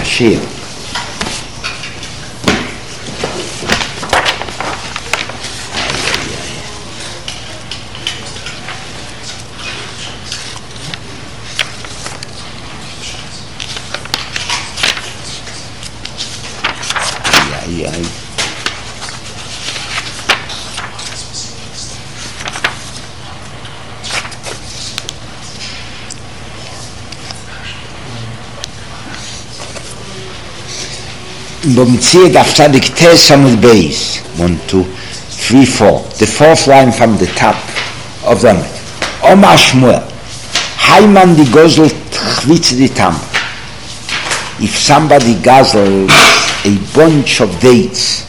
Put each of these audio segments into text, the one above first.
Mashiach. Bomtzia daf tzadik tes amud beis. 1, 2, 3, 4. The fourth line from the top of the Amud. Omar Shmuel. Hayman di gozel chvitz di tam. If somebody guzzles a bunch of dates,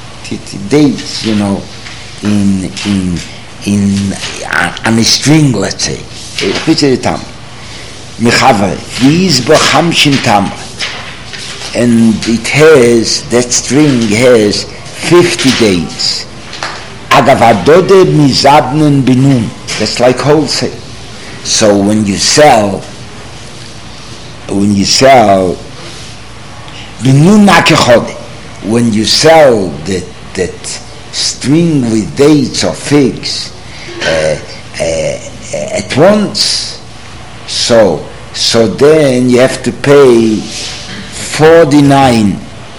on a string, let's say, chvitz di tam. Mechavre, v'yizbo chamshin tam. And that string has 50 dates. Agavadode mizabnun binun. That's like wholesale. So when you sell binun nakechode, when you sell that string with dates or figs at once, so then you have to pay 49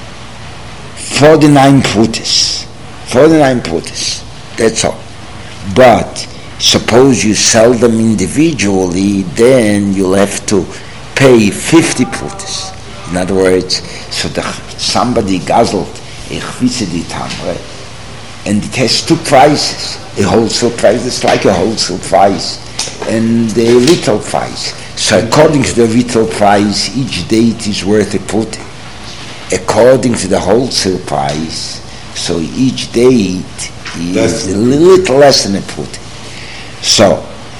putis. 49 putis. That's all. But suppose you sell them individually, then you'll have to pay 50 putis. In other words, so somebody guzzled a chvitze di tamre, and it has two prices. A wholesale price is like a wholesale price, and a retail price. So according to the retail price, each date is worth a puti. According to the wholesale price, so each date is a little less than a puti. So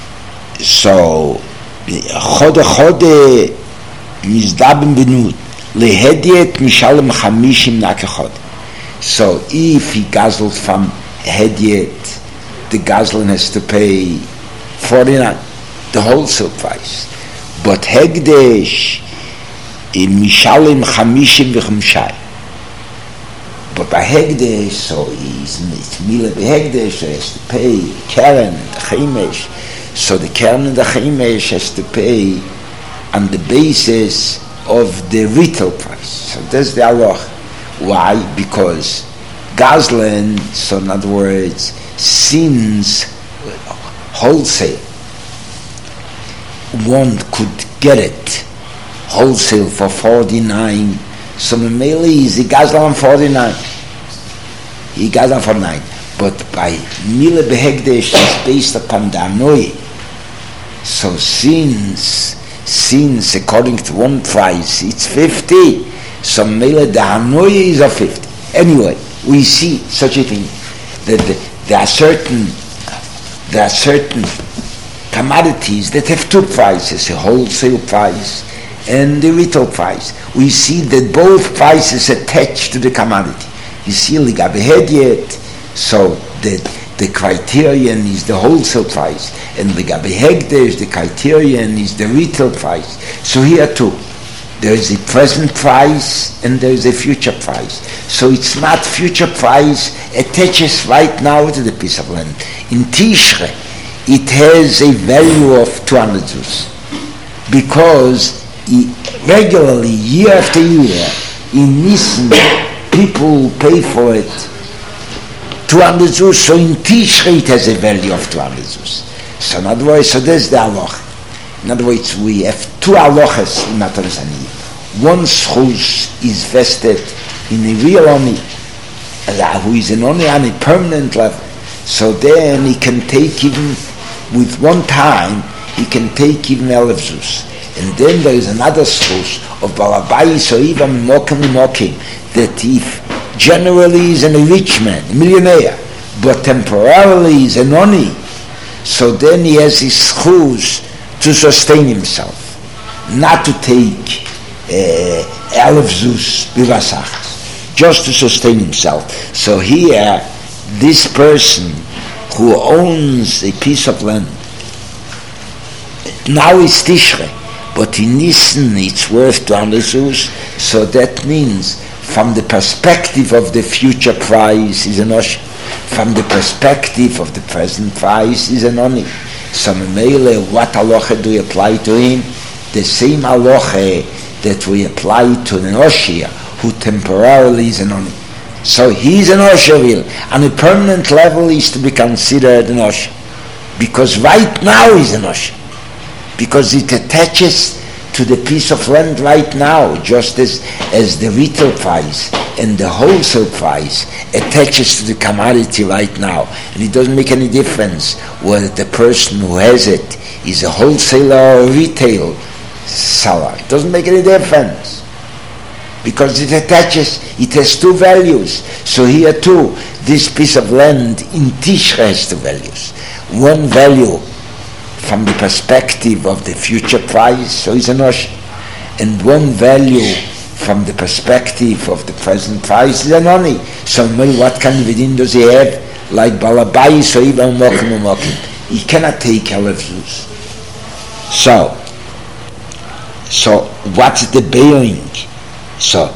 chode mizdabim benut lehediet mishalem chamishim nakechod. So if he guzzled from hediet, the guzzling has to pay 49, the wholesale price. But hegdesh in mishalim chamishim v'chamshai. But by hegdesh, so it's mila b'hegdesh, so he has to pay keren and the chimesh. So the keren and the chimesh has to pay on the basis of the retail price. So that's the halach. Why? Because gazlan, so in other words, since wholesale, one could get it wholesale for 49, so Mameli is he gazlan 49. He gazlan for 9. But by Mila Behegdesh is based upon the Anoye. So since according to one price it's 50, so Mila the Anoye is of 50. Anyway, we see such a thing that there are certain commodities that have two prices, a wholesale price and the retail price. We see that both prices attach to the commodity. You see, ligabe hediet, so that the criterion is the wholesale price, and ligabe hegdesh, the criterion is the retail price. So here too, there is a present price and there is a future price. So it's not future price attaches right now to the piece of land. In Tishre, it has a value of 200 zuz, because regularly, year after year, in Nisan, people pay for it 200 zuz, so in Tishre it has a value of 200 zuz. So in other words, so there's the halach. In other words, we have two halachas in Matanos Aniyim. One schus is vested in a real oni, who is an oni on a permanent level. So then he can take even, with one time, he can take even 11 zuz. And then there is another schus of Balabai, so even mokim, that if generally is a rich man, a millionaire, but temporarily is an oni, so then he has his schus to sustain himself, not to take 11 zuz bivasachas, just to sustain himself. So here, this person who owns a piece of land, now is Tishre, but in Nissen it's worth 200 zuz, so that means from the perspective of the future price is an osh, from the perspective of the present price is an oni. So Mele, what halacha do we apply to him? The same halacha that we apply to an oshia who temporarily is an oni. So he is an osher, on a permanent level he is to be considered an osher, because right now he's an osher, because it attaches to the piece of land right now, just as the retail price and the wholesale price attaches to the commodity right now. And it doesn't make any difference whether the person who has it is a wholesaler or a retail seller. It doesn't make any difference, because it attaches, it has two values. So here too, this piece of land in Tishre has two values. One value from the perspective of the future price, so it's an osh, and one value from the perspective of the present price is an oni. So what kind of din does he have? Like Balabai, so even Mokim. He cannot take Elef Zuz. So what's the bearing? So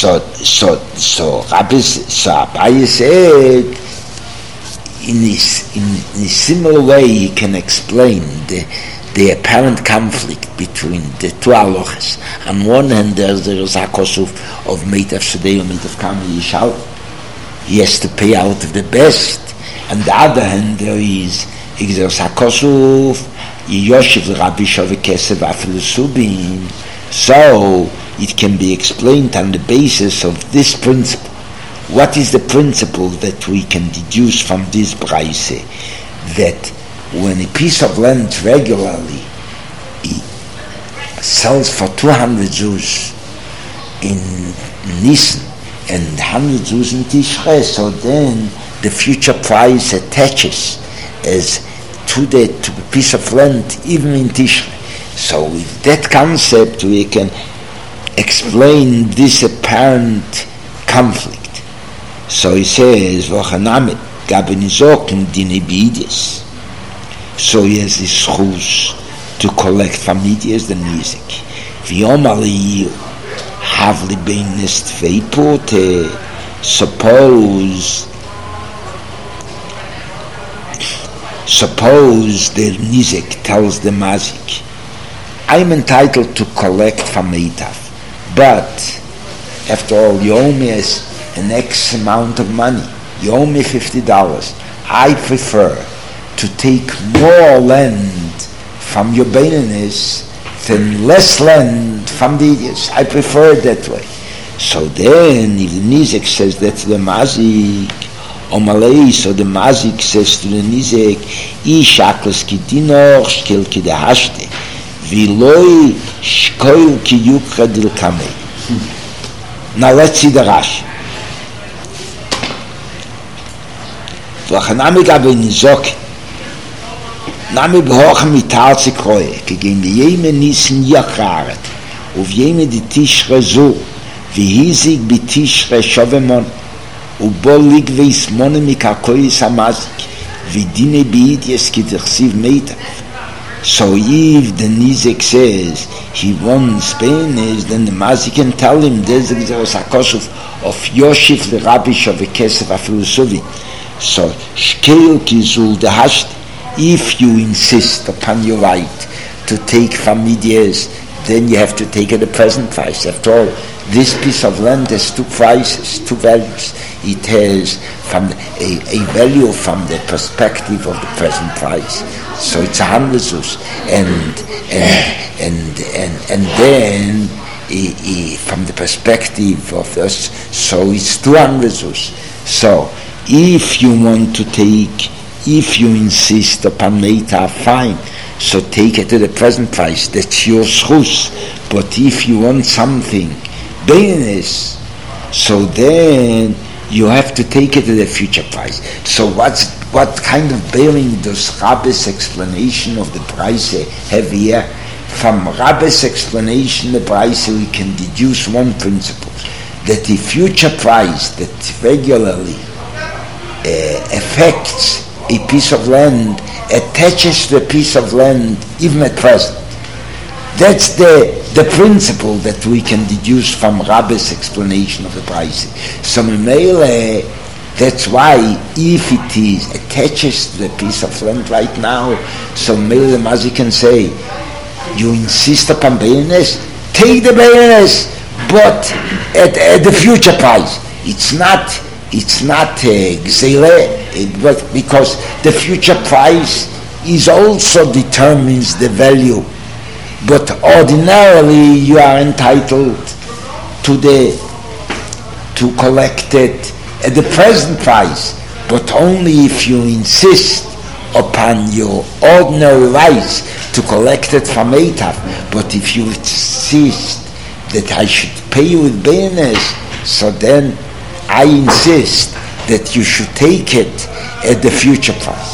Abaye said, in a similar way he can explain the apparent conflict between the two halachas. On one hand there's the zakos of Meitav Shadei and Meitav Kama Yishal. He has to pay out of the best. On the other hand there is zakos of Yoshiv Rabbi Shaveh Kesef Afilu Subin. So it can be explained on the basis of this principle. What is the principle that we can deduce from this braise? That when a piece of land regularly sells for 200 zuz in Nisan and 100 zuz in Tishrei, so then the future price attaches as to the piece of land even in Tishrei. So with that concept we can explain this apparent conflict. So he says, Vochaname, Gabenizokim Dinebidis. So he has this chus to collect from Midias the music. Viomali Havli Beinest Veipote. Suppose the music tells the mazik, I'm entitled to collect from Meitav, but after all, you owe me an X amount of money. You owe me $50. I prefer to take more land from your Beinanis than less land from the idiots. I prefer it that way. So then, if the Nizek says that to the Mazik, or Malay, so the Mazik says to the Nizek, I shakos ki dinor, shkel ki de hashte, viloi shkoil ki yukra dil kamei. Now let's see the Rashi. V'chanami gabe nizok, nami b'hoch mitar tzikroye, kegem v'yeme nissen yakaret, uv'yeme di tishre zu, v'hizig b'tishre shovemon, ובו לגבי שמונה מקרקויס המזיק, ודיני בידיס כדרסיב מיטב. So if the Nizek says he wants Benes, then the Mazik can tell him there's a sakos of Yoshif the Rabbi Shaveh Kesef Afilu Suvi. So Shkeil Kizul the Hasht, if you insist upon your right to take from Midias, then you have to take at the present price. After all, this piece of land has two prices, two values. It has from a value from the perspective of the present price. So it's 100 zuz, and then from the perspective of us, so it's 200 zuz. So if you want to take, if you insist upon Meitav, fine. So take it to the present price. That's your schus. But if you want something Beinus, so then you have to take it to the future price. So what kind of bearing does Rabbe's explanation of the price have here? From Rabbe's explanation of the price we can deduce one principle, that the future price that regularly affects a piece of land attaches to a piece of land even at present. That's the principle that we can deduce from Rabbi's explanation of the pricing. So that's why if it is attaches to the piece of land right now, so Mele Mazi can say, you insist upon bayones, take the bayones, but at the future price. It's not gzele, because the future price is also determines the value. But ordinarily you are entitled to collect it at the present price, but only if you insist upon your ordinary rights to collect it from Eitav. But if you insist that I should pay you with bayones, so then I insist that you should take it at the future price.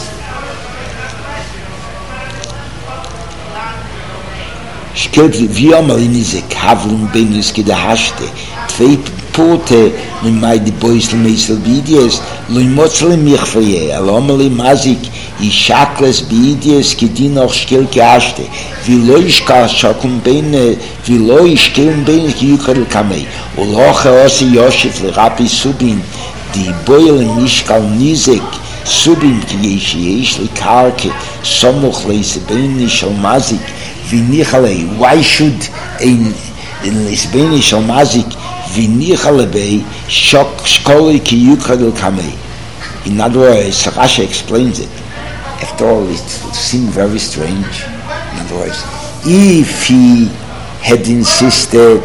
Wie einmal in diese Kavlung bin es gedahaschte, zwei Pote in meine Beusel meisel Bidies, loin motzle mich freie, alomali mazik, I shakles Bidies gedin auch still gehaschte, wie loischka schakum bene, wie loisch killen bene jukal kamei, oloche osi Yoshef le Rabbi Subin, die Beule Mishkal Nizek, Subin ki yesh li karke, somuch leise bene shal mazik, why should in Lisbeni Shalmazik Vinichale Shok Skoli Ki Yukadil Kamei? In other words, Rashi explains it. After all, it seemed very strange. In other words, if he had insisted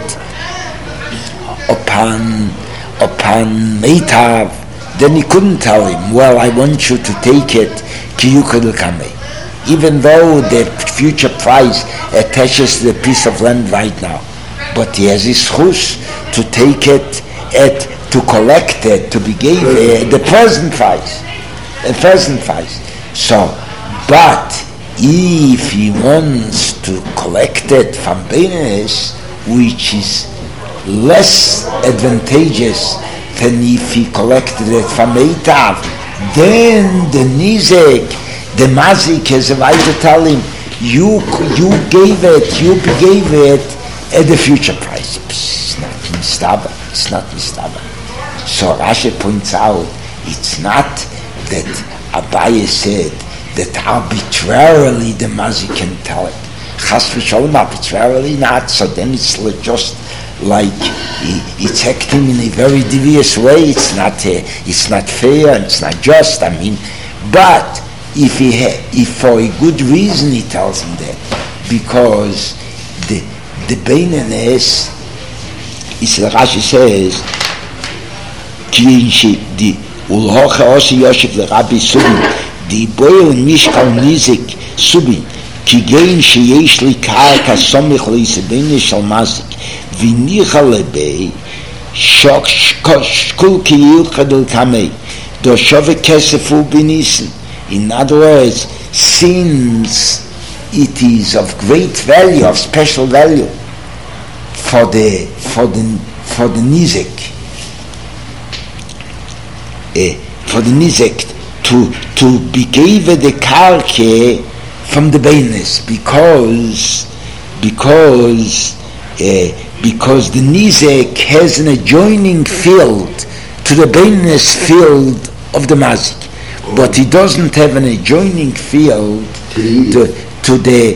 upon Meitav, then he couldn't tell him, well, I want you to take it Ki Yukadil Kamei. Even though the future price attaches to the piece of land right now, but he has his chus to take it to collect it, to be given the present price. So, but if he wants to collect it from business, which is less advantageous than if he collected it from Eitav, then the nizek, the mazik has a right to tell him, you gave it at the future price. It's not mistaba. So Rashi points out, it's not that Abaye said that arbitrarily the mazik can tell it. Chas v'sholem, arbitrarily not. So then it's just like it's acting in a very devious way. It's not fair. It's not just. But if for a good reason he tells him that, because the Beinanes, Rashi says, the Ulhocha Osi Yoshef the Rabbi Subin, the Boil Mishkal Nizik Subin, Kigein Sheyesh Li Karka Somich Li Sebene Shalmazik, Vinicha Lebei, Shok Shkul Kiyil Kadil Kamei, Do Shove Kesefu Benissen. In other words, since it is of great value, of special value for the nizek, to be given the karke from the beinus, because the nizek has an adjoining field to the beinus field of the mazik. But he doesn't have an adjoining field to the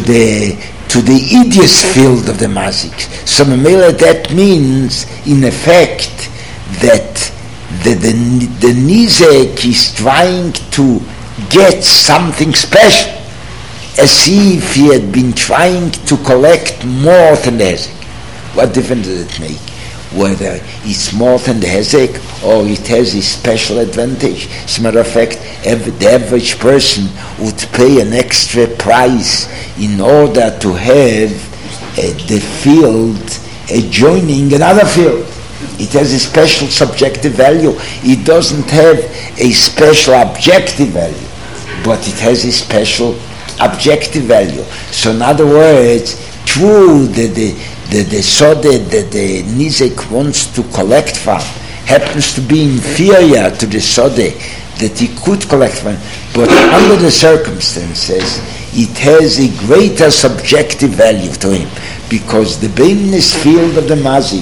idios field of the mazik. So that means, in effect, that the nizek is trying to get something special, as if he had been trying to collect more than the hezek. What difference does it make? Whether it's more than the hezek or it has a special advantage. As a matter of fact, the average person would pay an extra price in order to have the field adjoining another field. It has a special subjective value. It doesn't have a special objective value, but it has a special objective value. So in other words, true the sode that the nizek wants to collect from happens to be inferior to the sode that he could collect from, but under the circumstances, it has a greater subjective value to him, because the beingness field of the mazik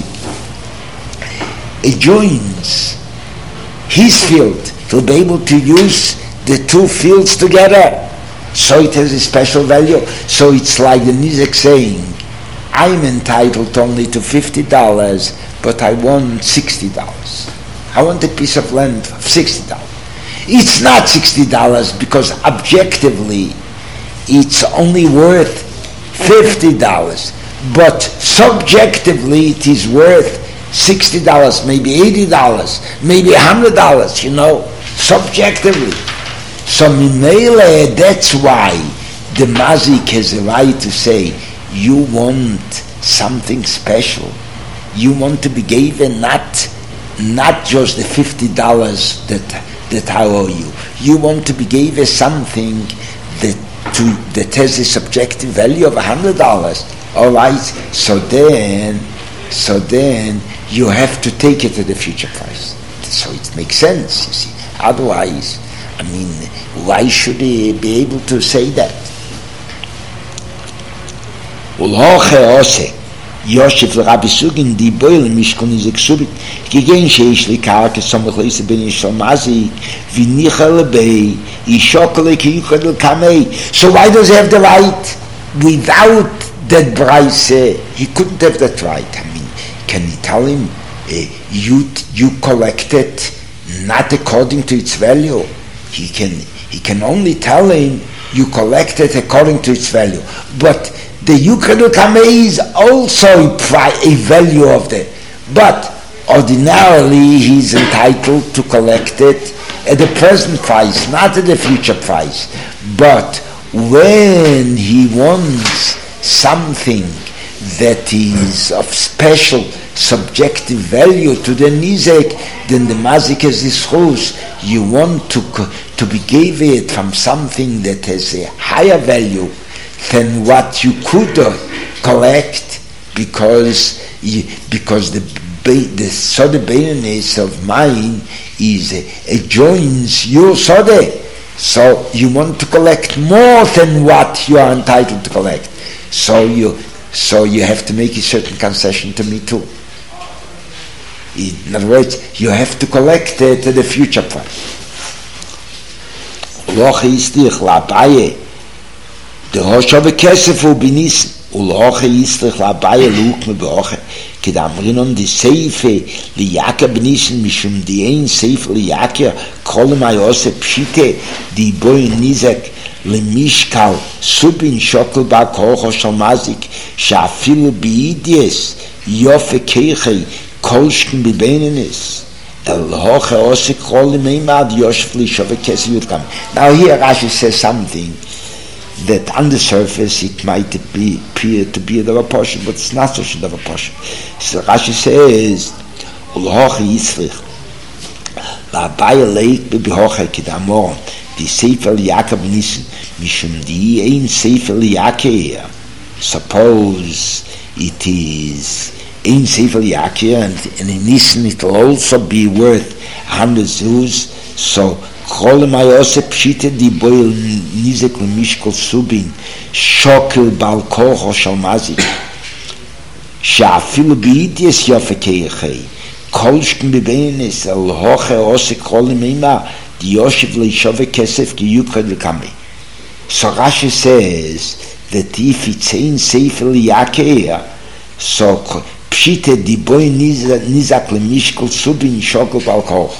adjoins his field to be able to use the two fields together. So it has a special value. So it's like the Nizek saying, I'm entitled only to $50, but I want $60. I want a piece of land of $60. It's not $60 because objectively it's only worth $50, but subjectively it is worth $60, maybe $80, maybe $100, subjectively. So Mimele, that's why the mazik has a right to say, you want something special. You want to be given not just the $50 that I owe you. You want to be given something that has a subjective value of $100. All right. So then you have to take it to the future price. So it makes sense. You see. Otherwise, why should he be able to say that? Yosef Rabbi Sugin di boil mishkon is exubit gegen sheish li karke samach leise ben shamazi vinichal bei ishokle ki yukadel kamei. So why does he have the right? Without that price, he couldn't have that right. Can he tell him you collected not according to its value? He can only tell him you collected according to its value, but the Yukadul Kamei is also a value of the, but ordinarily he's entitled to collect it at the present price, not at the future price. But when he wants something that is of special subjective value to the nizek, then the mazik has this chus. You want to be gave it from something that has a higher value than what you could collect, because the sode beingness of mine is adjoins your sode. So you want to collect more than what you are entitled to collect. So you have to make a certain concession to me too. In other words, you have to collect it at the future price. The Hoshav Kesef will be Nissen. Uloche Yistrich Labaye Luk me Beoche. Kedamrinon the Seife Liyaka Benissen Mishum the Ein Seife Liyaka Kolomai Ose Pshite the Boy Nizek Lemishkal Subin Shokel Ba Kocho Shalmazik Shafilu Biidies Yofe Keiche Kolshkin Bibenenis El Hoche Ose Kolimeimad Yoshfli Shove Kesef Yutkam. Now here Rashi says something that on the surface it might appear to be the portion, but it's not such a portion. So Rashi says, "Ulhoch Yitzlich, la Baye Leik beBehoche Kedamor, the Sefer Yaakov Nissen, Mishum di Ein Sefer Yaakov." Suppose it is Ein Sefer Yaakov, and in Nissen it will also be worth 100 zuz. So Kol Mayose Pshite di Boil Nizek Lemishkol Subin Shokel Bal Kocho Shalmazik Shafilu Biidies Yofe Keichei Kolshkin Bibenes El Hoche Ose Kol Meima Di Yoshev Leishove Kesef Ki Yukad Lekame. So Rashi says that if it's in Sefer Yaakeh, so Pshite di Boil Nizek Lemishkol Subin Shokel Bal Kocho.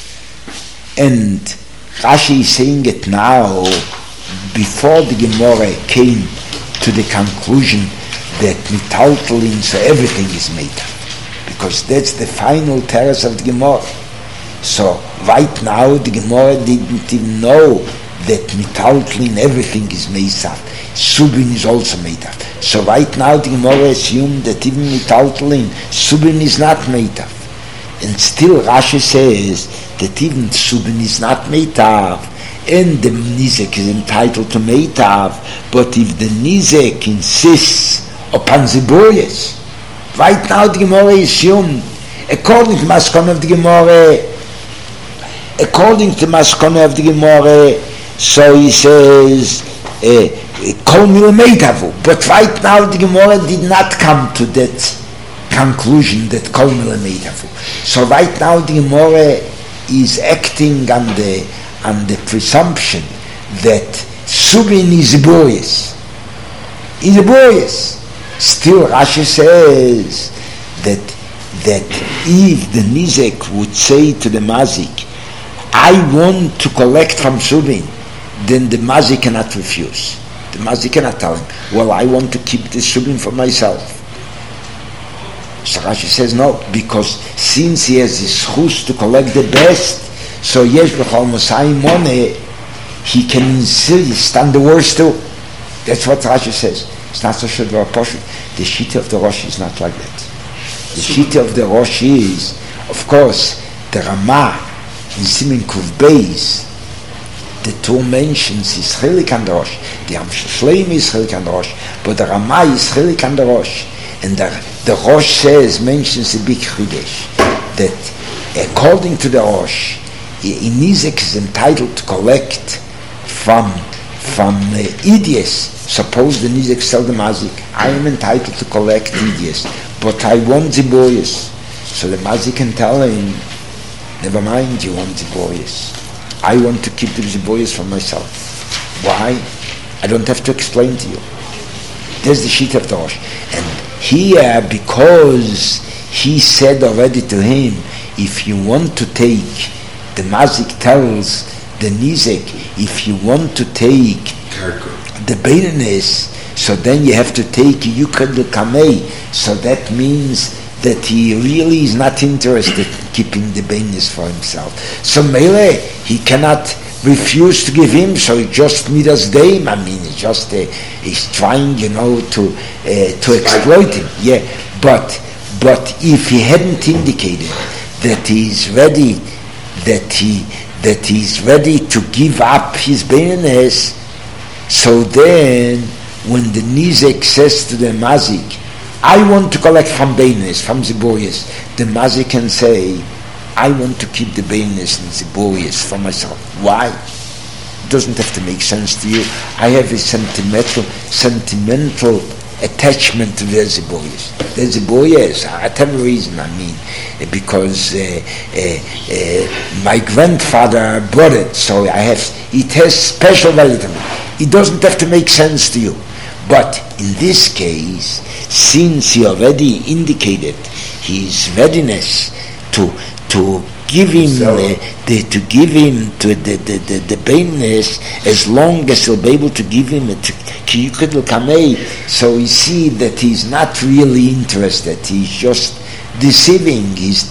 And Rashi is saying it now before the Gemara came to the conclusion that mitaltalin, so everything is made up, because that's the final terrace of the Gemara. So right now the Gemara didn't even know that mitaltalin, everything is made up. Subin is also made up. So right now the Gemara assumed that even mitaltalin, Subin is not made up. And still Rashi says that even Subin is not Meitav, and the Nizek is entitled to Meitav, but if the Nizek insists upon Ziboyes, right now the Gemara is assumed, according to Maskon of the Gemara, so he says, Kol Milameitavu. But right now the Gemara did not come to that conclusion that Kol Milameitavu. So right now the Gemara is acting on the presumption that Subin is Boyes. Is Boyes. Still Rashi says that if the Nizek would say to the Mazik, I want to collect from Subin, then the Mazik cannot refuse. The Mazik cannot tell him, well, I want to keep the Subin for myself. So Rashi says no, because since he has the schus to collect the best, so Yesh B'chol Mosai Moneh, he can insist on the worst too. That's what Rashi says. It's not so sure the Shita of the Rosh is not like that. The Shita of the Rosh is, of course, the Ramah in Simin Kuv Beis, the two mentions is Chelik and the Rosh. The Amshashleim is Chelik and the Rosh, but the Ramah is Chelik and the Rosh. And the Rosh says, mentions a big Chidesh, that according to the Rosh, Nizek is entitled to collect from Idias. Suppose the Nizek sell the Mazik, I am entitled to collect Idias, but I want Ziboyes. So the Mazik can tell him, never mind, you want Ziboyes. I want to keep the Ziboyes for myself. Why? I don't have to explain to you. There's the sheet of the Rosh. And here, because he said already to him, if you want to take, the Mazik tells the Nizek, if you want to take the Beinnes, so then you have to take Yukad Kamei. So that means that he really is not interested in keeping the Beinnes for himself. So Mele, he cannot refuse to give him, so he just midas daim. I mean, he's trying, to exploit him. Yeah, but if he hadn't indicated that he's ready, that he's ready to give up his Beinnes, so then when the Nizek says to the Mazik, I want to collect from Beinnes, from Ziboyes, the Mazik can say, I want to keep the Beinnes and Ziboyes for myself. Why? It doesn't have to make sense to you. I have a sentimental attachment to the Ziboyes. The Ziboyes, whatever reason, because my grandfather brought it, so it has special value to me. It doesn't have to make sense to you. But in this case, since he already indicated his readiness to give him the Beinnes, as long as he'll be able to give him a Kiyukadl Kamei, so we see that he's not really interested. He's just deceiving. He's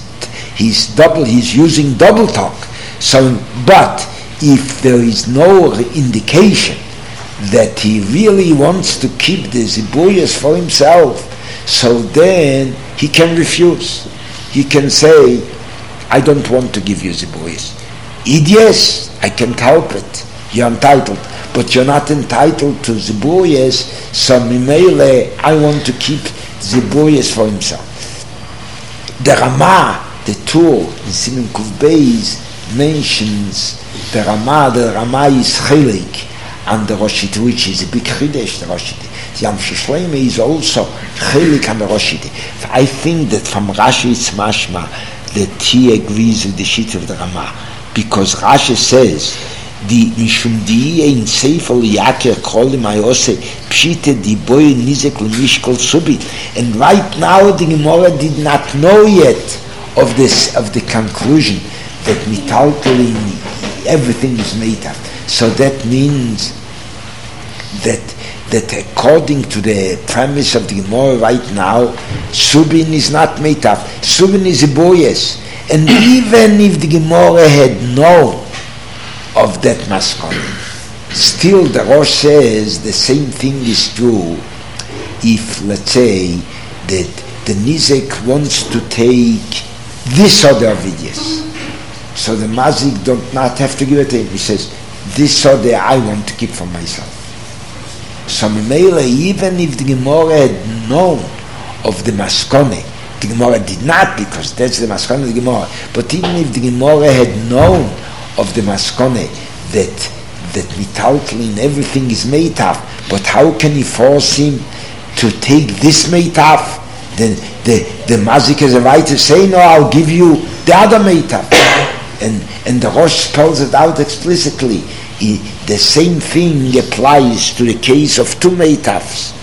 using double talk. So, but if there is no indication that he really wants to keep the Ziboyes for himself, so then he can refuse. He can say, I don't want to give you Ziboyes. Yes, I can't help it. You're entitled, but you're not entitled to Ziboyes, so Mimele, I want to keep Ziboyes for himself. The Ramah, the tool in Siman Kuv Beis, mentions the Ramah is Chelik, and the Roshite, which is a big Chidesh, the Roshite. The Amshashleim is also Chelik and the Roshite. I think that from Rashi it's mashma that he agrees with the sheet of the Ramah, because Rashi says, the Mishum Diye in Sefer Yakir Kolim Ayose Pshite Di Boy Nizek L'Mishkol Subi. And right now the Gemara did not know yet of the conclusion that Mitaltali, everything is made up. So that means that according to the premise of the Gemara right now, Subin is not made up. Subin is a Boyes. And even if the Gemara had known of that maskon, still the Rosh says the same thing is true if, let's say, that the Nizek wants to take this other vidyas. So the Mazik does not have to give it to him. He says, this other I want to keep for myself. So Mimele, even if the Gemara had known of the Maskone, the Gemara did not, because that's the Maskone of the Gemara, but even if the Gemara had known of the Maskone, that Mitaltlin, everything is made up, But how can he force him to take this meitaf? The mazik has a right to say, no, I'll give you the other meitaf. And the Rosh spells it out explicitly. The same thing applies to the case of two meitafs.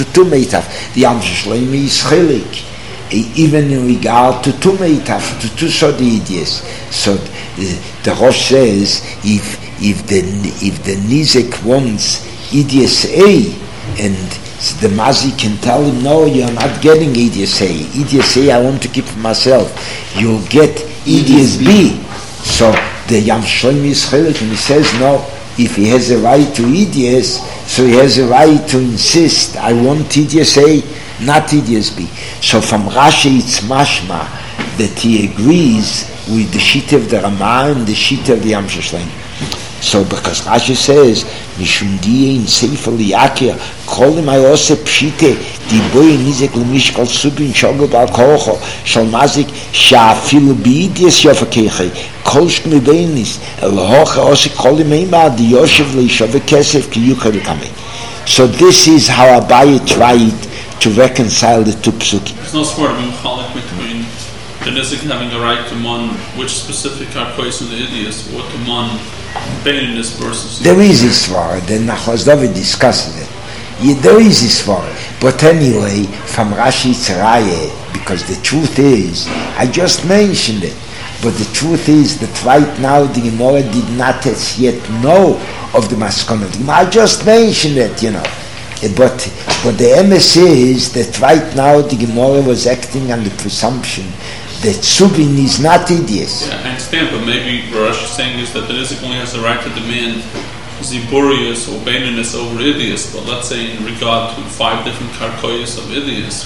The Yam Shlomi is chilik, even in regard to two meitaf, to two sodidiyas. So the Rosh says, if the nizek wants idiyas A, and the mazik can tell him, no, you're not getting idiyas A. Idiyas A I want to keep for myself. You'll get idiyas B. So the Yam Shlomi is chilik, and he says, no, if he has a right to idiyas, so he has a right to insist, I want idiyas A, not idiyas B. So from Rashi it's mashma that he agrees with the sheet of the Ramah and the sheet of the Yam Shlomi. So because Rashi says, Mishum diye in Sefer Liyakir, Kolim ayose pshite, Diboy nizek lemishkal subin shogel bal kocho, Shal mazik, Sha'afilu bi'idiyas yofakeche, Kolshk mibenis, El hocha ose kolim eima, Di yoshev leishove kesef ki yuchel kamei. So this is how Abaye tried to reconcile the two psukim. There's no sort of mechalik between the nizik having a right to mon which specific karkois in the idiots, or to mon baininess versus. There is this svar, then Nachos David discusses it. Yeah, there is this svar. But anyway, from Rashi Tzaraye, because the truth is, I just mentioned it, but the truth is that right now the Gemara did not as yet know of the Maskon. I just mentioned it, But the MS is that right now the Gemara was acting on the presumption that Subin is not idiots. Yeah, I understand, but maybe what Rashi is saying is that the Nizik only has the right to demand Ziburius or Baininus over idiots, but let's say in regard to 5 different karkoyas of idiots.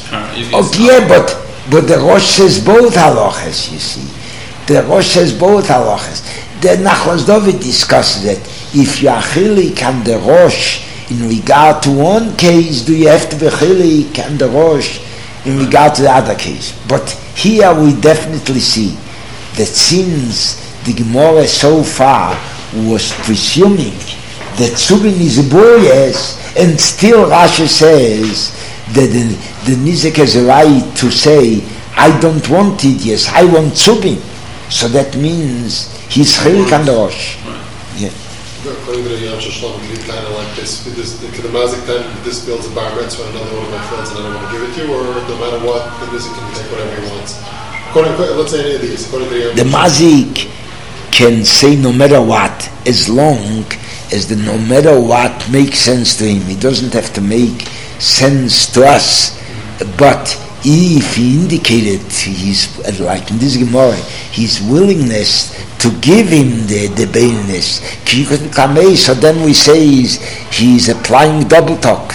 But the Rosh says both halachas, you see. The Rosh says both halachas. The Nachos David discusses it. If you are chilik and the Rosh in regard to one case, do you have to be chilik and the Rosh in regard to the other case? But here we definitely see that since the Gemara so far was presuming that Subin is a boyes, and still Rashi says that the Nizek has a right to say, I don't want Idias, I want Subin. So that means he's chilik and the Rosh. Yeah. According to the Yam Shlomi, we did kind of like this. The mazik then this builds a bar mitzvah, another one of my fields, and I don't want to give it to you, or no matter what, the mazik can take whatever he wants. Let's say any of these. According to the mazik can say no matter what, as long as the no matter what makes sense to him. It doesn't have to make sense to us, but if he indicated his, like in this Gemara, his willingness to give him the bainness, so then we say he's applying double talk,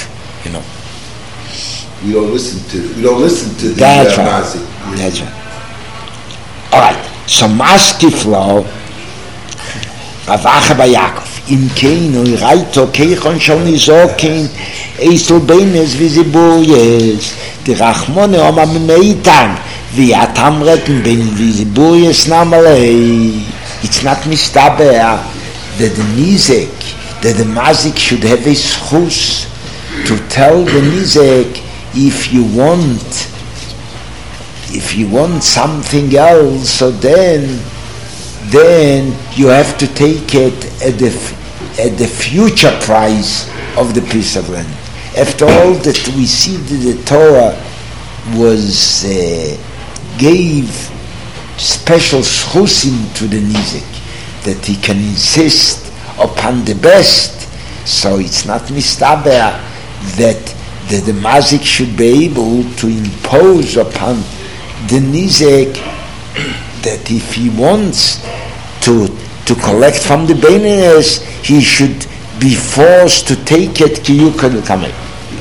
We don't listen to the That's right. That's right. All right. So Maskiflo, Rav Acha bar Yaakov, im kein reito keichon shon izokin, eisel beines visiboyes, the Rachmone oma meitan, vi atam retten ben visiboyes namale. It's not mistaber that the nizek, that the mazik should have a schus to tell the nizek, if you want something else, so then you have to take it at the future price of the piece of land. After all, that we see that the Torah was gave special schusim to the nizik, that he can insist upon the best. So it's not mistaber that the mazik should be able to impose upon the nizek that if he wants to collect from the beinines, he should be forced to take it ki yukal kamei.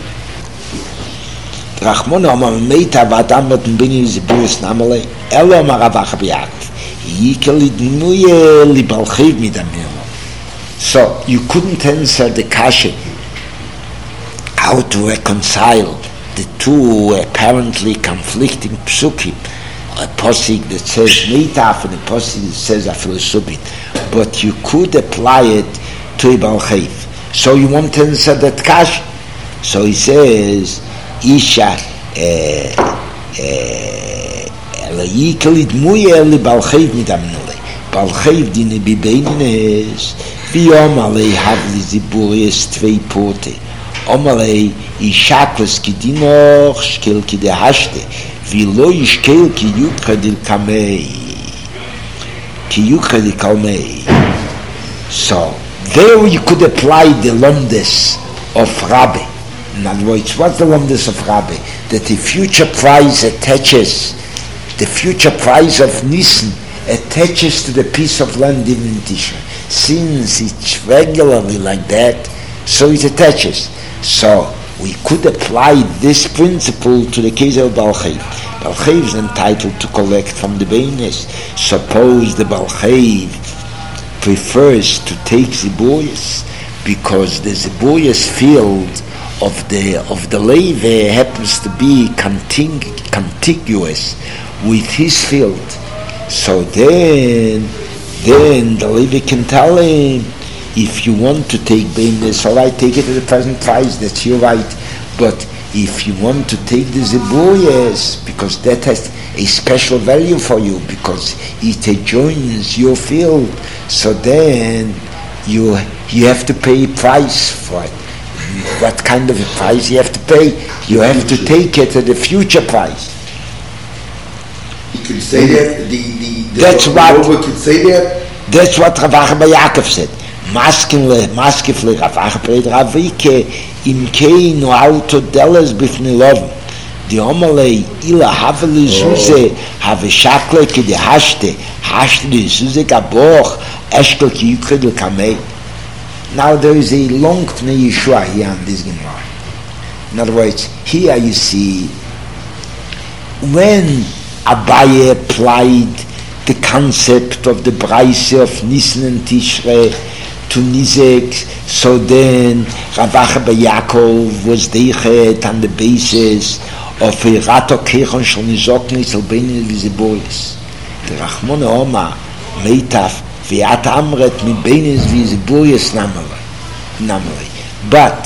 Rachmon Omar Meita Vadam mit Bini Zibus Namale Elo Maravach Biat Yikeli Dnuye Libalchiv Midamir. So you couldn't answer the kasha how to reconcile the two apparently conflicting psukim, a posik that says Meitaf and a posik that says Afilusubit, but you could apply it to Ibal Chayv. So you won't answer that kasha. So he says, Isha Yikalit Muye li Balchayv mit Amnule. Balchayv dine Bibeines, Biomale Havli Ziburies Tvei Pote. Omale Ishakles Kidinoch, Shkelki de Hashte, Vilo Ishkelki Yukadil Kamei. Ki Yukadil Kamei. So, there you could apply the Lomdes of Rabbi. In other words, what's the Lomdes of Rabbi? That the future price attaches, the future price of Nisan attaches to the piece of land in Tishrei. Since it's regularly like that, so it attaches. So, we could apply this principle to the case of Balchayv. Balchayv is entitled to collect from the Beines. Suppose the Balchayv prefers to take Ziboyas, because the Ziboyas field of the Levi happens to be contiguous with his field. So then the Levi can tell him, if you want to take Beines, all right, take it at the present price, that's your right. But if you want to take the Ziboyas, because that has a special value for you, because it adjoins your field, so then you have to pay a price for it. What kind of a price you have to pay? You have to take it at the future price. You can say that. That's what. Can say that. That's what Rav Acha bar Yaakov said. Maskefle Rav Acha bar Ravike im kein no auto deles bifnei lov. The omale ila haveli zuze have shakle ke de hashte de zuze gaboch eshkel ki yukredel kamei. Now there is a long Tnei Yeshua here on this Gemara. In other words, here you see when Abaye applied the concept of the Braise of Nisan and Tishrei to Nizek, so then Rav Acha bar Yaakov was deichet on the basis of a Rato Kechon Shel Nizokni Zel Beinin Viziboyes. The Rachmone Oma Meitaf V'at Amret Mi Beinin Viziboyes Namale. But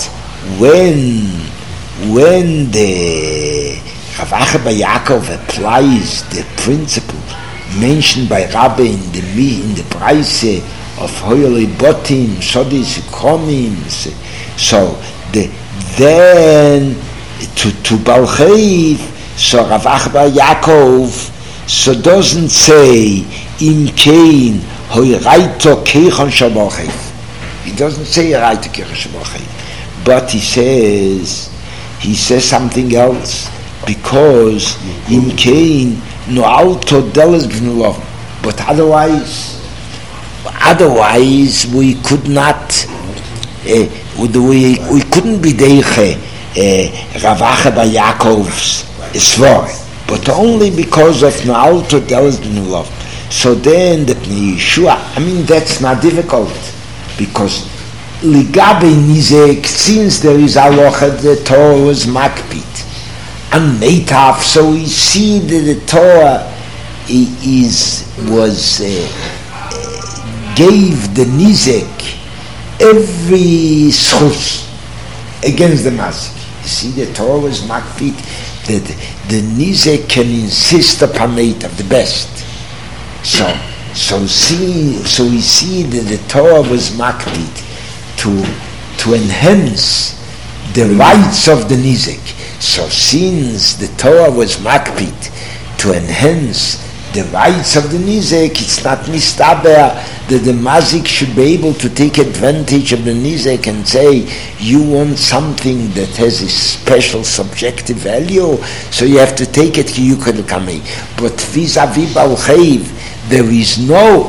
when the Rav Acha bar Yaakov applies the principle mentioned by Rabbi in the Braise of Hoyole Botim, Sodis Komim, so then to Balchayv, so Rav Acha bar Yaakov so doesn't say Im Kein Hoy Raito Keichon Shel Balchayv. He doesn't say Raito Keichon Shel Balchayv, but he says something else, because Im Kein no auto deles b'fnei lov. But otherwise we could not, we couldn't be deiche Rav Acha bar Yaakov's svar, but only because of no auto deles b'fnei lov. So then the Pnei Yeshua, that's not difficult, because ligabe nizek, since there is halacha, the Torah was makpid and meitaf, so we see that the Torah gave the nizek every schus against the mazik. You see, the Torah was makpid that the nizek can insist upon meitaf, the best. So we see that the Torah was makpid to enhance the rights of the nizek. So since the Torah was makpid to enhance the rights of the nizek, it's not mistaber that the mazik should be able to take advantage of the nizek and say, you want something that has a special subjective value, so you have to take it, you can come. But vis-a-vis Balchayv, there is no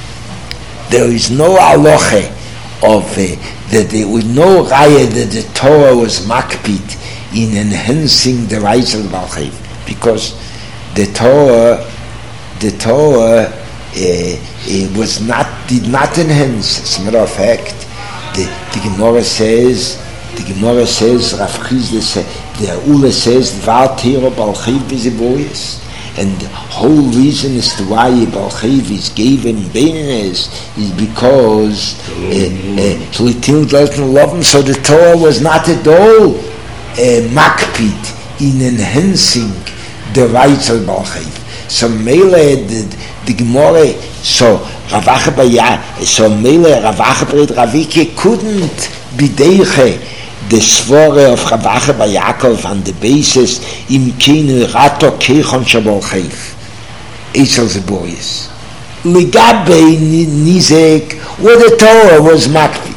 halacha of that there was no raya that the Torah was makpid in enhancing the rights of the Balchayv, because the Torah did not enhance. As a matter of fact, the Gemara says, Rav Chizda says, the Ula says, Dvar Tero Balchayv Viziboyes. And the whole reason as to why Balchev is given Beinnes is because Litil doesn't love him. So the Torah was not at all makpid in enhancing the rights of Balchev. So Mele, the Gemara, so Ravacha Ravike couldn't be deiche the svore of Ravacha Yaakov on the basis im kinu rato keichon shabol chayv Eisel Zeboyes Ligabe Nizek where the Torah was makpid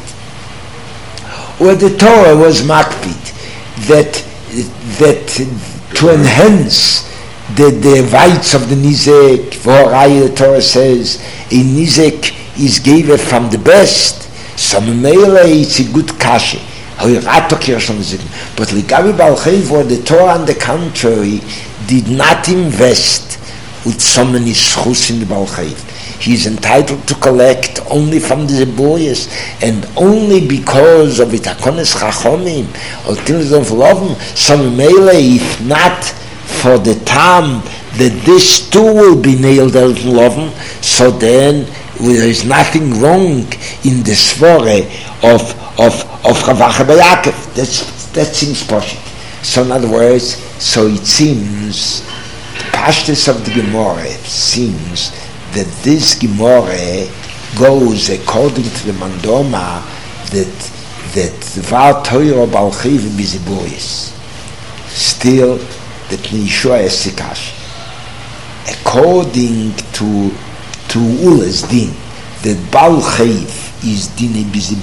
that to enhance the rights of the Nizek. For the Torah says a Nizek is given from the best, so Mele it's a good kashe. But Ligabi Balchev, for the Torah on the contrary did not invest with so many schus in the Balchev. He is entitled to collect only from the Zeboyes, and only because of Itakones Chachomim or things of Lovim. So Mele, if not for the time that this too will be nailed out in Lovim, so then there is nothing wrong in the svore of Ravacha Yaakov. That seems poshut. So in other words, so it seems the pashtus of the Gemara seems that this Gemara goes according to the Mandoma that the Var Torah Balchev Biziboyes still that Yeshua is Sikash. According to Ulas Din, that Balchev is Dine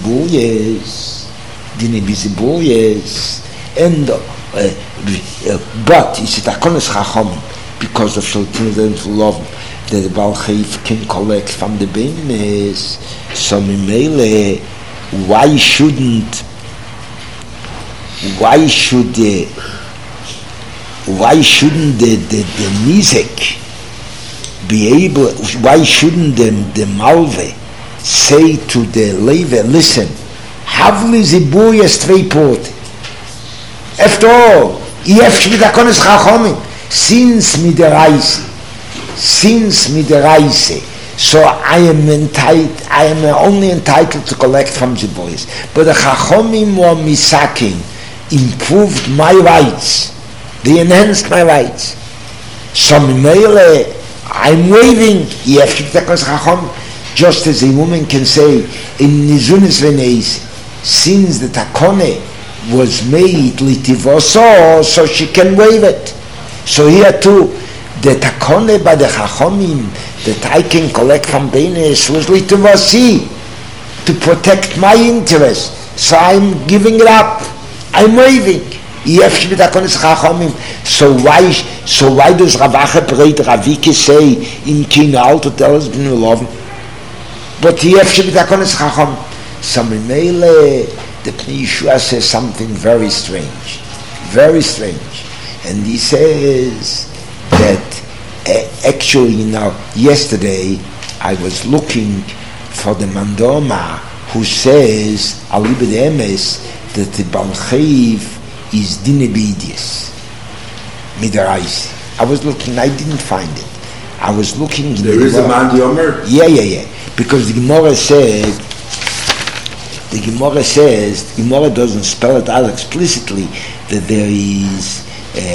Biziboyes, and but is it Akonis Chachom because of Shaltin and love that the Balchev can collect from the Beines. So Mimele, why should the Nizek be able, why shouldn't the Malve say to the Levi, listen, Havli Zibuyas Tvei after all, since Midaraise, so I am only entitled to collect from Zibuyas. But the Chachomim or Misakin improved my rights. They enhanced my rights. So Mele, I'm waving. Just as a woman can say in Nizunis Veneis, since the Takone was made litivoso, so she can wave it. So here too, the Takone by the Chachomim that I can collect from Beines was litivosi, to protect my interest. So I'm giving it up. I'm waving. So why does Ravacha Breit Ravike say in Kina Alto tell us bin love? But so Mele, the Yeshua says something very strange, and he says that actually, yesterday I was looking for the Mandoma who says Alibed Emes that the Balchev is Dinebidis Midarais. I was looking, I didn't find it. I was looking. There is a Mandiomer? Yeah. Because the Gemara doesn't spell it out explicitly that there is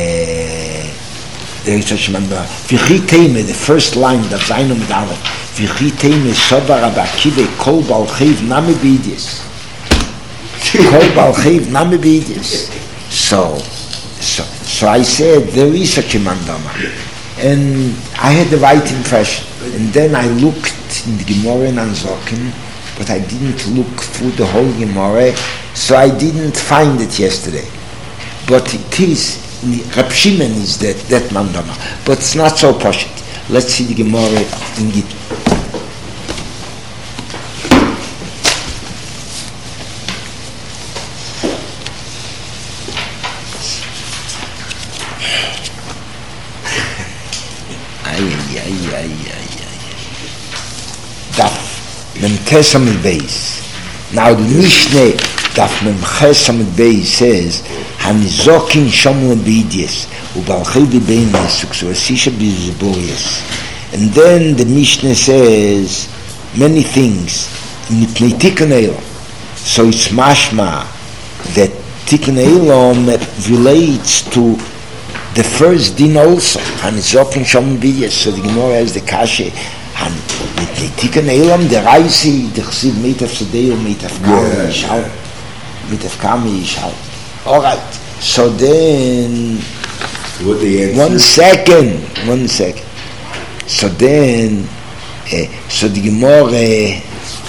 such a Mandiomer. V'chiteme, the first line of Zayin Amud Aleph. V'chiteme Sobar Rabbi Akiva Kol Balchev Nami Bidis. Kol Balchev Nami Bidis. So I said there is such a Mandama, and I had the right impression. And then I looked in the Gemara in Anzokim, but I didn't look through the whole Gemara, so I didn't find it yesterday. But it is, Rab Shimon is that Mandama, but it's not so poshut. Let's see the Gemara in Gittin. Daf Mem Chesam Beis. Now the Mishneh Daf Mem Chesam Beis says Hanizokin Shomu Bidiyas ubalchei b'beinis, uksuasisha b'ziborius. And then the Mishnah says many things. Mipnei Tikkun Olam. So it's mashma that Tikkun Olam relates to the first din also. And it's open Shom B'Yis. So the Gemara has the kashe. And Mipnei Tikkun Olam, the Raisi, the Chsiv Meitav Sadeu, Meitav Kami Yishal. Meitav Kami Yishal. All right. So then, What the answer? 1 second. So then, so the Gemara,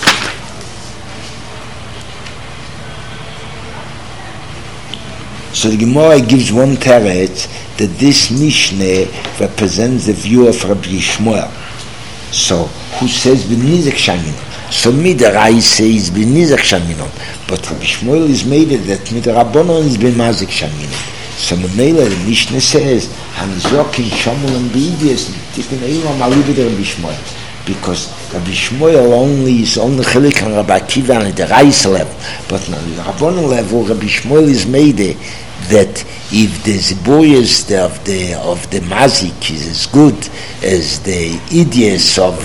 gives one teretz that this Mishnah represents the view of Rabbi Yishmael. So, who says B'nizek Shaminon? So Midaraisa says B'nizek Shaminon, but Rabbi Yishmael is made it that Midarabbanon is B'mazik Shaminon. So Memela, the Mishnah says, Hanizokin Shomul and B'idiyas Tikkun Olam Alibi de Rabbi Yishmael, because Rabbi Yishmael is only Chilik and Rabbi Akiva on the Raisa level, but on the Rabbanon level, Rabbi Yishmael is made it that if the Ziboyas of the Mazik is as good as the Idiyas of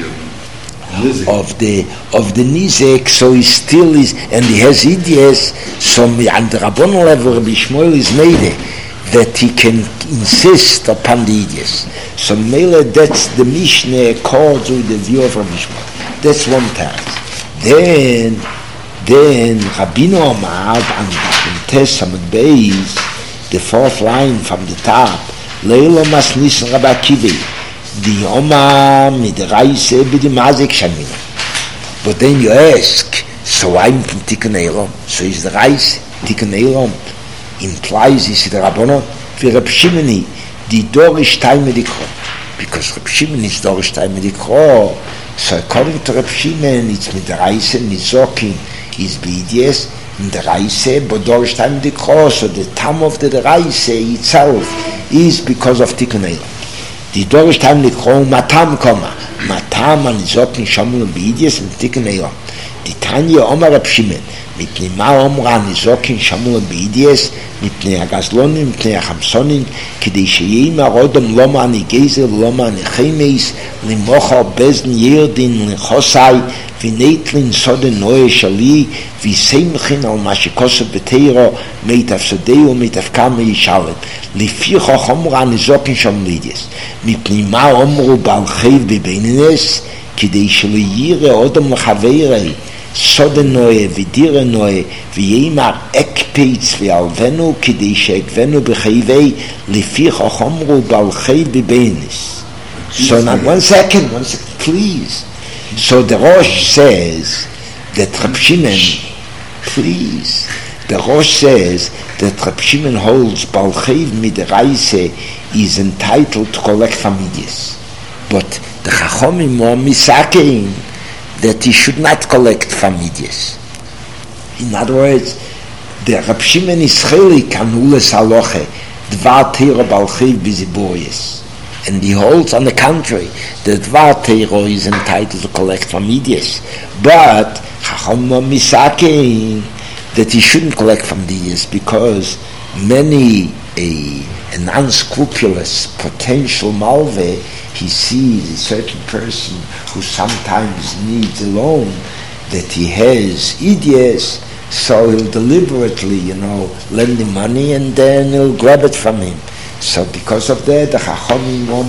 the Nizek, so he still is, and he has Idiyas, so on the Rabbanon level, Rabbi Yishmael is made it that he can insist upon the Idiyas. So Mele, that's the Mishnah accords with the view of Rabbi Yishmael. That's one task. Then Rabbeinu Omar and Tes Hamad Beis, the fourth line from the top, Leilo Mas Nisan Rabbi Akiva, the Omar Midraise B'di Mazik Shamina. But then you ask, so I'm from Tikkun Olam, so is the Reis Tikkun Olam implies is the Rabbanon for Reb Shimoni, the Dorish Time Medikro, because Reb Shimon is Dorish Time Medikro. So according to Reb Shimon, it's Midraise Nizokin is B'idiyas Midraise, but Dorish Time Medikro. So the time of the Raise itself is because of Tikkun Olam. The Dorish Time Medikro Matam Koma, Matam and Nizokin Shomul B'idiyas and Tikkun Olam. The Tanya Omar Reb Shimon. מפני מה אומרה נזוקין שמול בידיאס מפני הגזלונים מפני החמסונים כדי שיאמר אדם למה אני גזר ולמה אני חמס למוחר בזן ירדין לחוסי ונטלין סוד נוי שלי ויסמכין על מה שכוסף בתירו מיטב סודהו ומיטב כמה ישלם לפיכך אומרה נזוקין שמול בידיאס מפני מה אומרו בעל חייב בביננס כדי שלא יראה אדם לחברי סודן נועה ודירה נועה ויאמר אקפיץ ועלבנו כדי שאגבנו בחייבי לפיכך אמרו בעל חייב בבינס. So now one second, please. So the Rosh says that Reb Shimon, please, the Rosh says that Reb Shimon holds Baal Chayv Midraise is entitled to collect families, but the Chachomim are misakein that he should not collect families. In other words, the Reb Shimon is chelik an ules haloche dvar teiro Baal Chayv b'ziboris. And he holds on the contrary that Dvar Teiro is entitled to collect families, but Chacham Misakein that he shouldn't collect families because many an unscrupulous potential malve he sees a certain person who sometimes needs a loan that he has idiots, so he'll deliberately lend him money and then he'll grab it from him. So because of that, the Chachomim were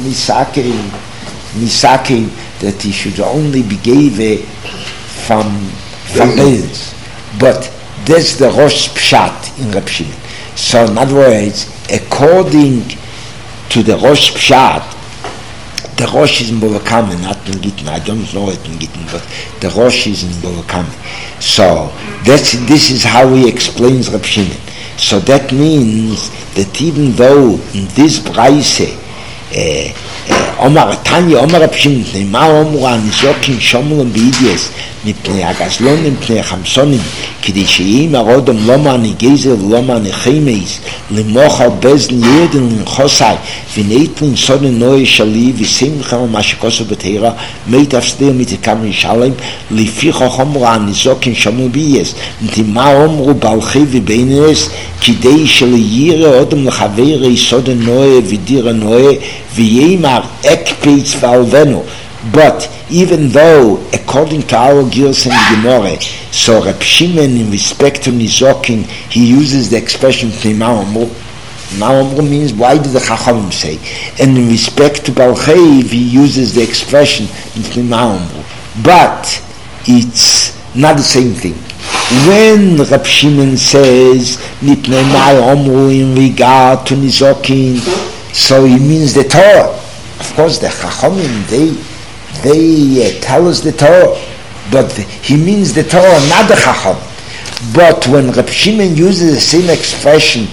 misaking that he should only be given from bills. But that's the Rosh Pshat in Reb Shimon. So in other words, according to the Rosh Pshat, the Rosh is in Bolokame, not in Gittin. I don't know it in Gittin, but the Rosh is in Bolokame. So this is how he explains Reb Shimon. So that means that even though in this Braise Omar Tanya, Omar Abshim, Ma Omra, Nizokin, Shomulum, Bidies, Mipne Agazlonim, Pne Hamsonim, Kidishim, Arodom, Loma, Nigezel, Loma, Nechemes, Limocha, Bezn, Yedin, Hosai, Vinetlin, Sonnen, Noe, Shali, Visimcha, Mashikoso, Betera, Meit Afstil, Mitikam, Shalem, Lificha, Homra, Nizokin, Shomul, Bidies, Ntima Omru, Balchevi, Beines, Kidei, Shali, Yire, Odom, Lechavere, Sonnen, Noe, Vidira, Noe, V'yemar ekpeitz v'alvenu. But even though, according to our Gils and Gemara, so Reb Shimon in respect to Nizokin, he uses the expression Ma'omru. Ma'omru means, why do the Chachamim say? And in respect to Balcheiv, he uses the expression Ma'omru. But it's not the same thing. When Reb Shimon says Nipnei Ma'omru in regard to Nizokin, so he means the Torah. Of course, the Chachamim, they tell us the Torah, but he means the Torah, not the Chacham. But when Reb Shimon uses the same expression,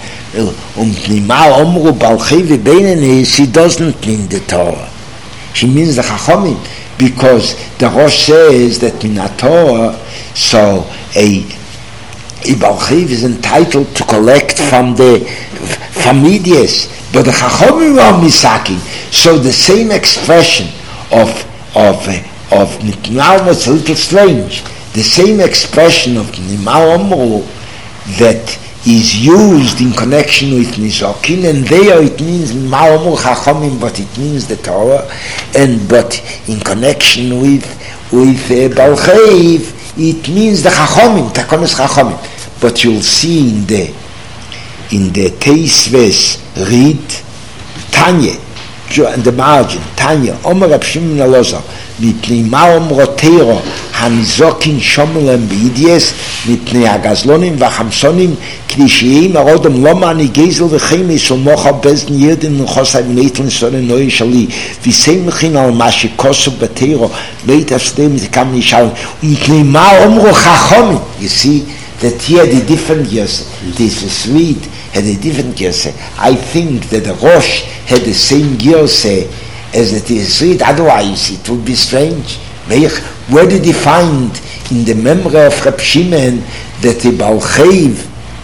he doesn't mean the Torah. He means the Chachamim, because the Rosh says that in the Torah, so a Balchiv is entitled to collect from Midias, but the Chachamim are misaking. So the same expression of Nitnau was a little strange. The same expression of Nimau Omru that is used in connection with Nizokin, and there it means Nimau Omru Chachamim, but it means the Torah, but in connection with Balcheiv, it means the Chachamim, Takonis Chachamim. But you'll see in the Teisves read Tanya, in the margin, Tanya, Omer Reb Shimon Elazar, Mipnei Ma'omro Teiro, Hanizokin Shomulem B'idies, Mipnei Agazlonim V'Chamsonim, K'dishiyim Arodom Loma Nigezel V'Chemes, Umocha Bezn Yerdin N'chosai V'Neitlin Sonen Noe Shali, V'Seimchin Al Mashikosu B'Teiro, Beit Afsdei Mitikam Nishalim, Mipnei Ma'omro Chachomim. You see that here the different years, this is read, had a different girse. I think that the Rosh had the same girse as it is read, otherwise it would be strange. Where did he find in the memory of Reb Shimon that the Balcheiv,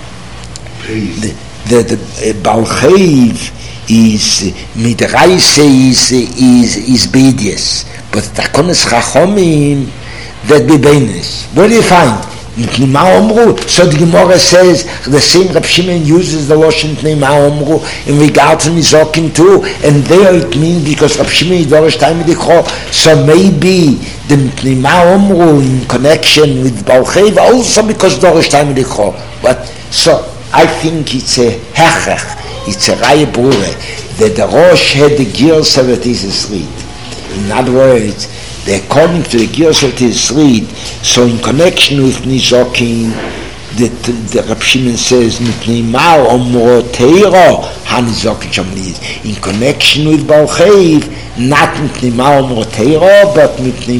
the Balcheiv is Midraise is Bedias, but Takonis Chachomim that be Beines. Where do you find? So the Gemara says the same Reb Shimon uses the Loshen Pnei Ma'omru in regard to Nizokin too, and there it means because Reb Shimon is Dorish Taimid Ikho, so maybe the Pnei Ma'omru in connection with Balcheiv also because Dorish Taimid Ikho. But so I think it's a hechech, it's a Raya Brure that the Rosh had the Girsa that is asleep. In other words, according to the Gios of his read, so in connection with Nizokin, the Reb Shimon says, Mipnei Ma'omro Teiro, HaNizokin Shomliz. In connection with Balcheiv, not Mipnei Ma'omro Teiro, but Mipnei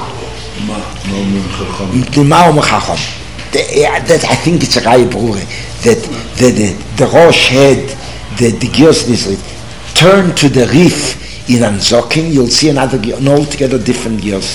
Ma'omro Chacham. That I think it's a Raya Brure, that the Rosh had the Gios of his read, turn to the Rif in Anzokin, you'll see an altogether different gears.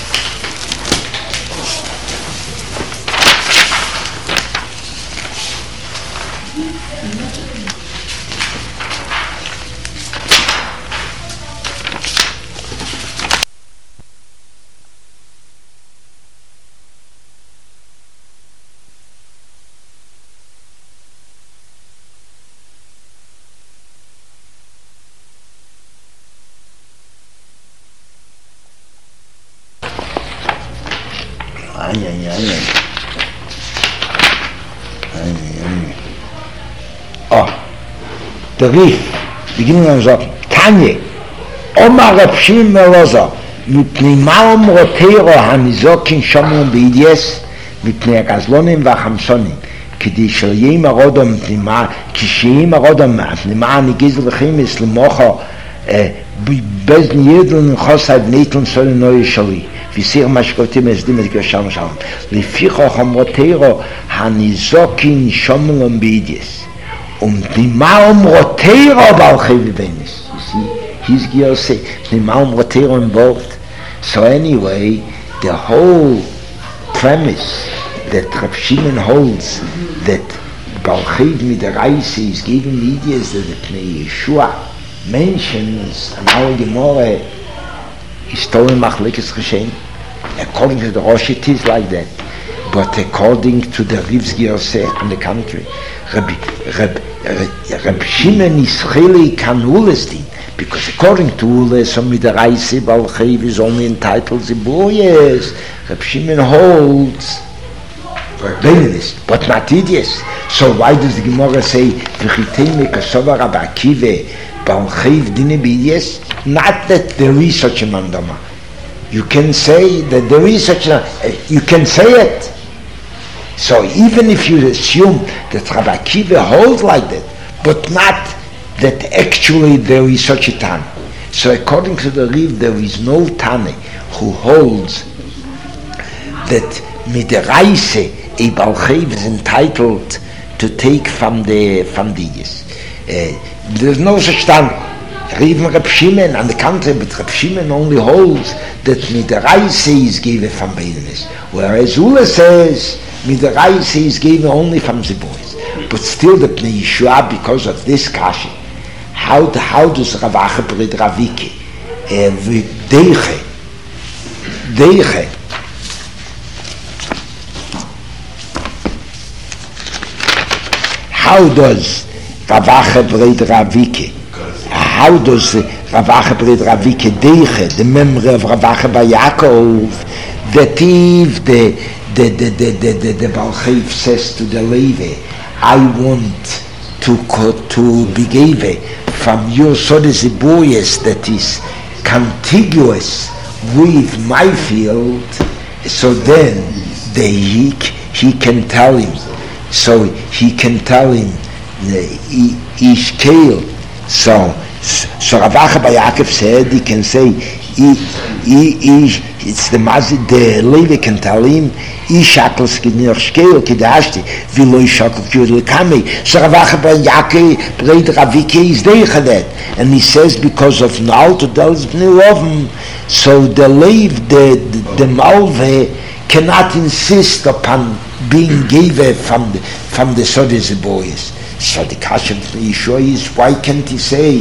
The Rif, beginning of the Tanya, Omar Reb Shimon Elazar, Mipnei Ma'omro Teiro HaNizokin Shomulem B'idies, Mipnei Agazlonim V'Chamsonim, K'di Sheyim Arodom K'sheyim Arodom Mipnei Nigezel V'Chemes L'mocha Bezn Yedlin N'chosai V'Neitlin Sonen Noe Shali, V'Sir Mashkotim Ezdim Et Gersham Shalom, L'ficha Chomro Teiro HaNizokin Shomulem B'idies. Die Ma'omro Teiro Balcheiv Beines. You see, He's Giyosei. Nimal Motero involved. So anyway, the whole premise that Reb Shimon holds that Balchiv Midaraisi is giving the ideas that the Pnei Yeshua mentions in our Gemara is Torah Machlekes Rishonim. According to the Rosh it is like that, but according to the Riv's Giyosei on the contrary, Reb Shimon is really Kanulestin, because according to Ule, some Midaraisi Balchiv is only entitled Ziboyes. Reb Shimon holds Beinonist, but not idiots. So why does the Gemara say V'chitei mekasova Rabbi Akiva Balchiv dine b'idiots? Not that there is such a mandama. You can say that there is such a, you can say it. So even if you assume that Rabbi Akiva holds like that, but not that actually there is such a Tana. So according to the Riv, there is no Tana who holds that Midaraise a Balchiv is entitled to take from the yes. There's no such Tana. Even Reb Shimon, on the contrary, but Reb Shimon only holds that Midaraise is given from Beinonist, whereas Ula says Midaraise is given only from the boys. But still the Pnei Yeshua, because of this kasha, how does Rav Acha Brit Ravike Deiche how does Rav Acha Brit Ravike Deiche, the memory of Rav Acha Bar Yaakov, that if the Balchiv says to the Levi, I want to be given from your Sodes Ziboyes that is contiguous with my field, so then he can tell him. So he can tell him Ishkel. So Rav Acha Bar Yaakov said he can say it's the Mazid, the Levi can tell him Ishakal Skidnir Shkel Kidashti Vilo Ishakal Kyudel Kame. So Rav Acha Bar Yaakov Breit Ravike is that, and he says because of Naal to Delz Bnei Rovim, so the Lev, the Malve cannot insist upon being given from the Sodes Ziboyes. So the kasha of Yeshua is, why can't he say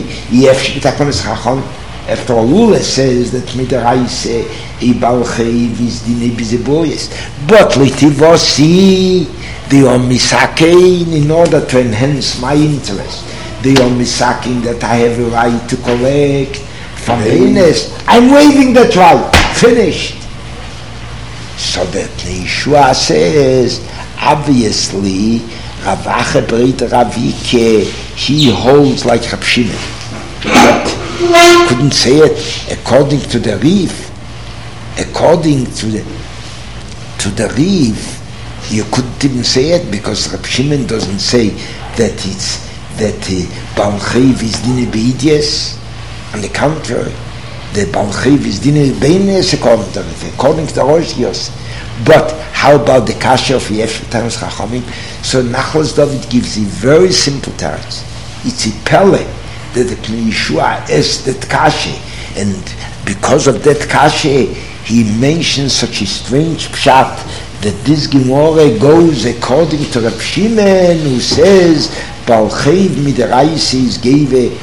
after all Ula says that Midaraise a Balchiv is dine b'Ziboyes, but Litivosi they are misakein in order to enhance my interest. They are misakein that I have a right to collect from Beinonist. I'm waiving that right. Finished. So that Yeshua says, obviously, Rav Acha Brit Ravike, he holds like Reb Shimon. But couldn't say it according to the Riv. According to the Riv, you couldn't even say it because Reb Shimon doesn't say that Balchiv is dine b'idiyos. On the contrary, the Balchiv is dine b'Beinonist according to the Rosh Yos. But how about the kasha of Yefet Tanos Chachamim? So Nachlas David gives a very simple teretz. It's a pele that the Pnei Yeshua is that kasha, and because of that kasha, he mentions such a strange pshat that this Gemara goes according to Reb Shimon, who says Balchiv Midaraise is given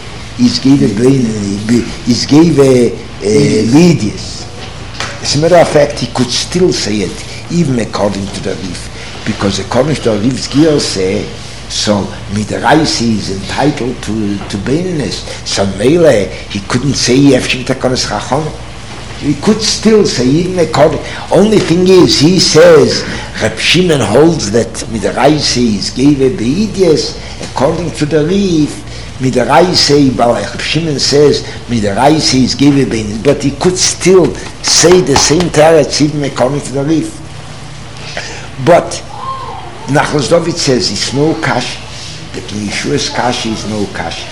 Lidius. As a matter of fact, he could still say it, even according to the Rif, because according to the Rif's Giyosei, so Midaraise is entitled to Beinonist. So Mele, he couldn't say Yefshim Takonos Chachamim. He could still say, even according. Only thing is, he says Reb Shimon holds that Midaraise is given b'idiyos according to the Rif. Midaraise, Reb Shimon says Midaraise is given b'idiyos, but he could still say the same teretz even according to the Rif. But Nachlas David says it's no kash. The Yeshua's kash is no kash.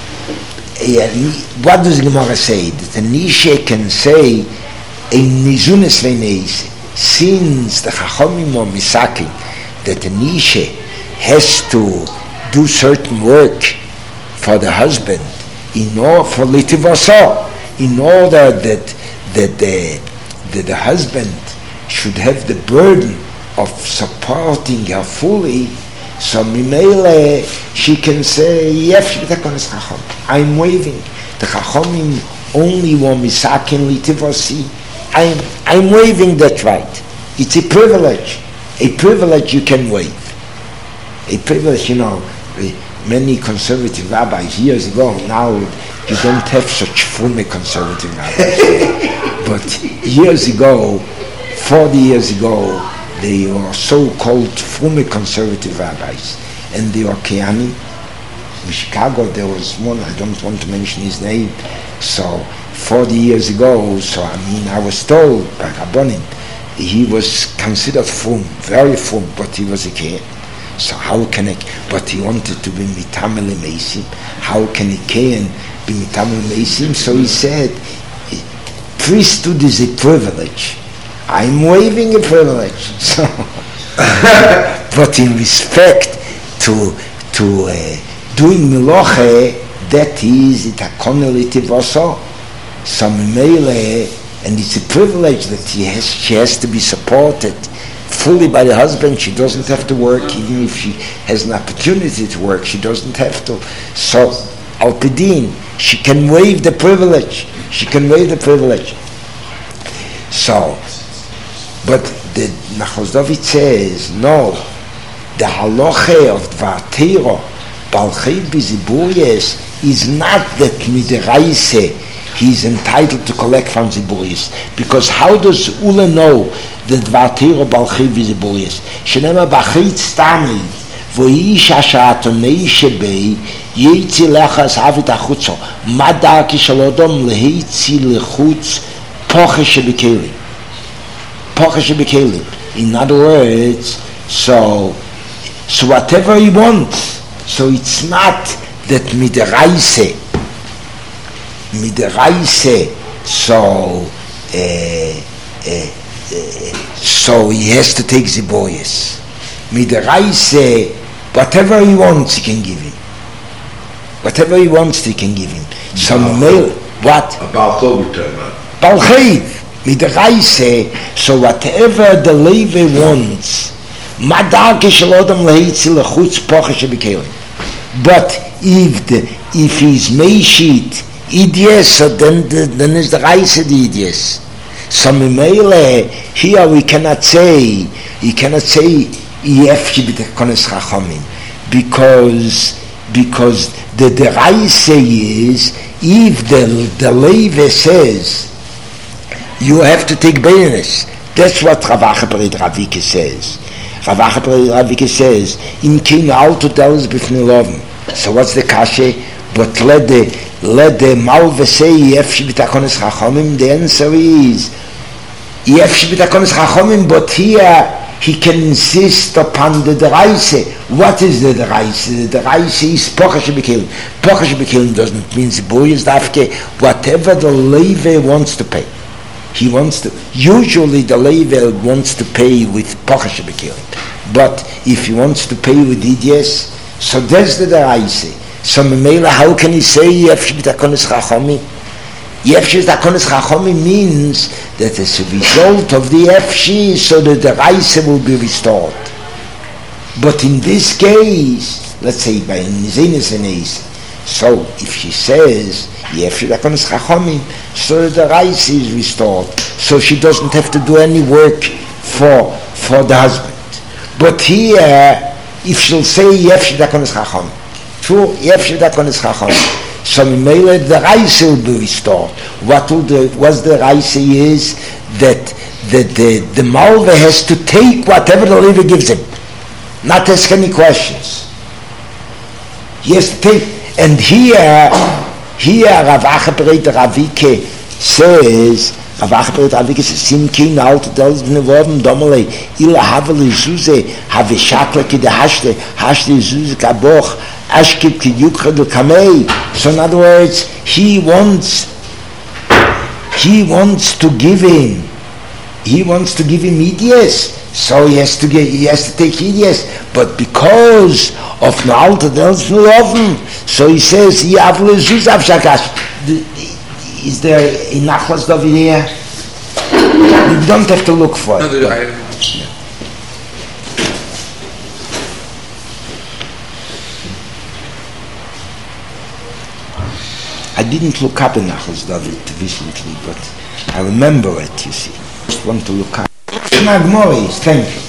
What does the Gemara say? That the Nishe can say in Nizunes Veneise, since the Chachamim are misaking that the Nishe has to do certain work for the husband in order for litivasa, in order that the husband should have the burden of supporting her fully, so Mimele, she can say, I'm waving. The Chachomim only want misakin litivasi. I'm waving that right. It's a privilege. A privilege you can waive. A privilege, many conservative rabbis years ago, now you don't have such full conservative rabbis. But years ago, 40 years ago, they were so-called full conservative rabbis. And they were Keani. In Chicago, there was one, I don't want to mention his name. So 40 years ago, I was told by Rabbanim, he was considered fum, very fum, but he was a Kean. So how can but he wanted to be mitamel meisim. How can a Kean be mitamel meisim? So he said, priesthood is a privilege. I'm waiving a privilege. So, but in respect to doing miloche, that is it akonelitiv also. Some mele, and it's a privilege that she has to be supported fully by the husband. She doesn't have to work, even if she has an opportunity to work, she doesn't have to. So, al pidin, she can waive the privilege. So, but the Nachos David says, no, the halacha of Dvar Torah, Balchei Bizibuyes, is not that midiraise he's entitled to collect from Zibuyes. Because how does Ula know that Dvar Torah Balchei Bizibuyes? Shenema Bachit Stami, Voish Asha'atonei Shebei, Yeitzi Lechas Havit Achutzo, Madar Kishalodom Leheitzi Lechutz, Poche Shebekeli. In other words, so whatever he wants, so it's not that midiraise, so he has to take ziboyes. Midiraise, whatever he wants, he can give him. So what? About overtime. Balcheiv. So whatever the Levi wants, but if he's meishit idiot, so then is the reise the idiot. So here we cannot say because the reise is, if the Levi says you have to take Beinus. That's what Rav Achabered Ravike says. Rav Achabered Ravike says, in King Alto tells Bifnei Loven. So what's the kashe? But let the Malve say, Yefshi b'takonis chachomim. The answer is, Yefshi b'takonis chachomim, but here he can insist upon the deraise. What is the deraise? The deraise is Pocha Shebekelim. Pocha Shebekelim doesn't mean Ziboyes Dafke. Whatever the Levi wants to pay. He wants to, usually the Levi wants to pay with Pocha Shebekelim. But if he wants to pay with Idias, so that's the deraise. So Memela, how can he say Yefshi b'takonis chachomim? Yefshi b'takonis chachomim means that as a result of the Yefshi, so that the Reise will be restored. But in this case, let's say by Nizenes and Eis, so if she says Yefshi b'takonis chachomim, so that the Reise is restored, so she doesn't have to do any work for the husband. But here, if she'll say Yefshi b'takonis chachomim, true, Yefshi b'takonis chachomim, so Mimele, the Reise will be restored. What the Reise is that the Malva has to take whatever the Levi gives him, not ask any questions. He has to take. And here Rav Achabered Ravike says, Simkin Alto tells me Woven Domale, Ila Haveli Zuze, Have Shakla ki de Hashte Zuze Kaboch, Ashkip ki Yukha de Kamei. So in other words, he wants to give him Idias, so he has to take Idias, but because Auf dem Alter, der ist nur offen. So he says, Yavle Zuzav Shakash. Is there a Nachlas over here? You don't have to look for it. No, I didn't look up in Nachlas David recently, but I remember it, you see. Just want to look up. Magmoris, thank you.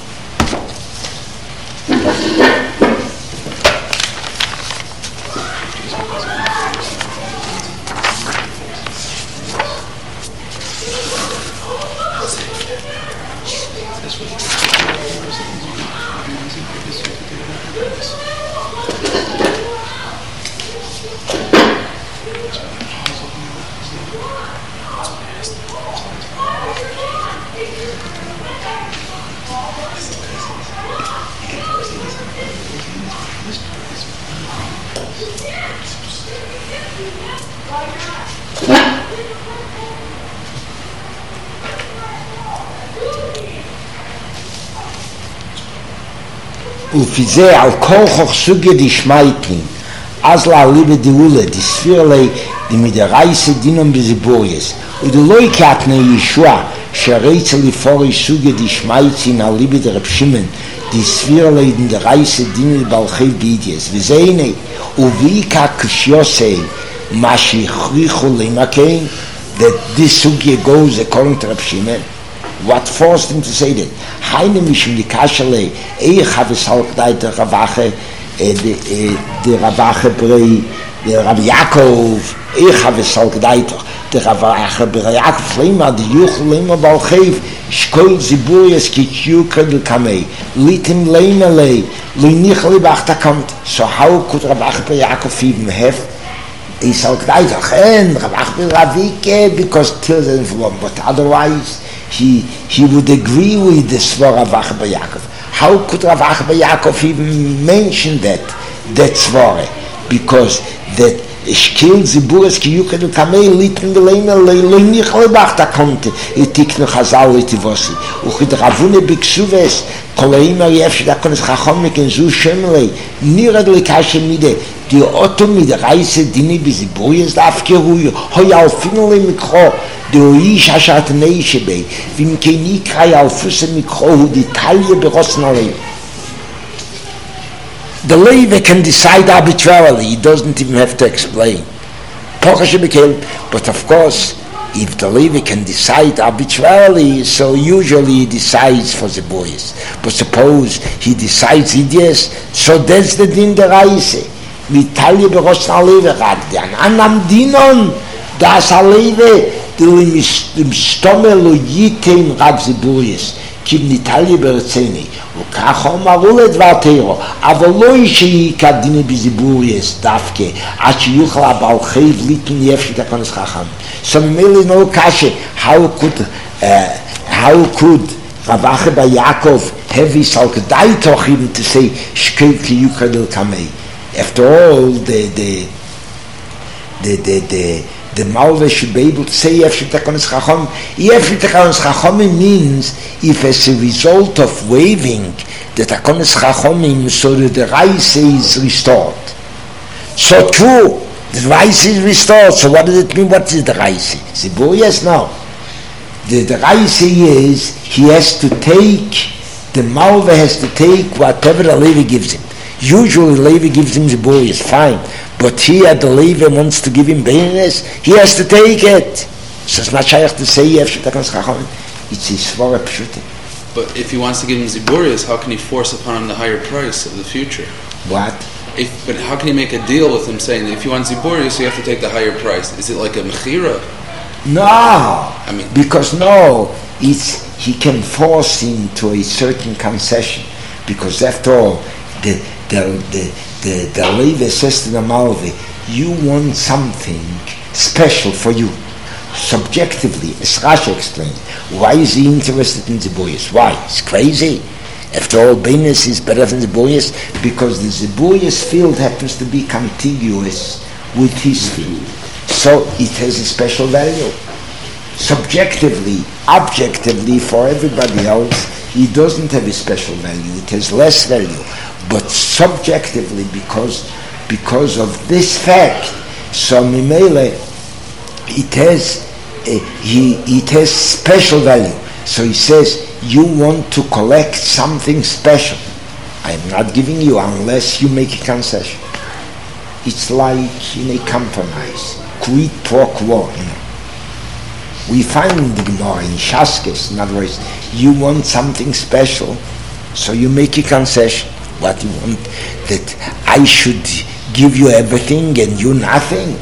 ופיזה על כל חוכסוגי דשמייטים אז להליבה דאולה דספירלי דמדרייסה דינום בזיבורייס ודלוי קטנה ישוע שרצה לפורי סוגי דשמייטים על ליבה דרב שמעון דספירלי דמדרייסה דינום בלחי בידיאס וזה הנה ובעיקר קשיוסי מה שהכריחו למקן that this sugya goes according to Reb Shimon. What forced him to say that? Heine mishum di kashale eich have salkdai der Ravache der Ravache brei der Rav Yaakov eich have salkdai der Ravache brei Yaakov lema di yuch lema balchev shkol ziburias kityuka del kamei litim lema lei linich libachta kommt. So how could Ravache brei Yaakov even have he salkdai doch and Ravache brei Ravike because till then but otherwise he would agree with the Svara Rav Bar Yaakov. How could Rav Bar Yaakov even mention that Svara? Because that Shkil Ziburas Kiyuka du Kamei Litn Gelema Leimich Lebachta konnte Etikno Chazal Etivosi Uchid Ravune Biksuves Koleima Yefsh da Kones Chachomik en Zu Shemlei Nirad Lekashe Mide Die Otto mit Reise Dini Biziburas Dafkeruyo Hoi Alfinole Mikro Der Ish Hashat Neishebe Vim Keni Krai Alfusse Mikro Hu die Talie berossen alle. The Levi can decide arbitrarily. He doesn't even have to explain. But of course, if the Levi can decide arbitrarily, so usually he decides for the boys. But suppose he decides yes, so that's the din der Reise. Vitalia berossen Levi ragde an anam dinon das Levi dem Stomme lo yitem rag the boys. Kib Nitalia berzeni. וכך אמרו לדברתירו, אבל לא ישי כדיני בזיבוריס דווקא, עד שיוכל הבעל חייב ליטון יפש את הכונס חכם. So ממילא no kasha, how could Rav Acha bar Yaakov have his salkadai even to say, shkel ki yukadil kamei? After all, the Malva should be able to say Yefshit HaKonis Chachom. Yefshit HaKonis Chachomim means if as a result of waving that HaKonis Chachomim so that the rice is restored. So true, the rice is restored. So what does it mean? What is the rice? Zibur? Yes, no. The rice is he has to take, the Malva has to take whatever the Levi gives him. Usually Levi gives him Zibur, is fine. But here the Levi wants to give him Beinus, he has to take it. So it's not shaykh to say it's his svara pshutim. But if he wants to give him Ziburius, how can he force upon him the higher price of the future? What? But how can he make a deal with him saying that if you want Ziburius, you have to take the higher price? Is it like a mechira? No, because he can force him to a certain concession. Because after all, the Levi says to the Malvi, you want something special for you. Subjectively, as Rashi explained, why is he interested in the boys? Why? It's crazy. After all, Beinus is better than the boys because the Zebuyas field happens to be contiguous with his field. So it has a special value. Subjectively, objectively, for everybody else, it doesn't have a special value. It has less value. but subjectively, because of this fact, so Mimele, it has special value. So he says, you want to collect something special. I'm not giving you unless you make a concession. It's like in a compromise, quid pro quo, We find in the Gemara, in Shaskes, in other words, you want something special, so you make a concession. What you want, that I should give you everything and you nothing?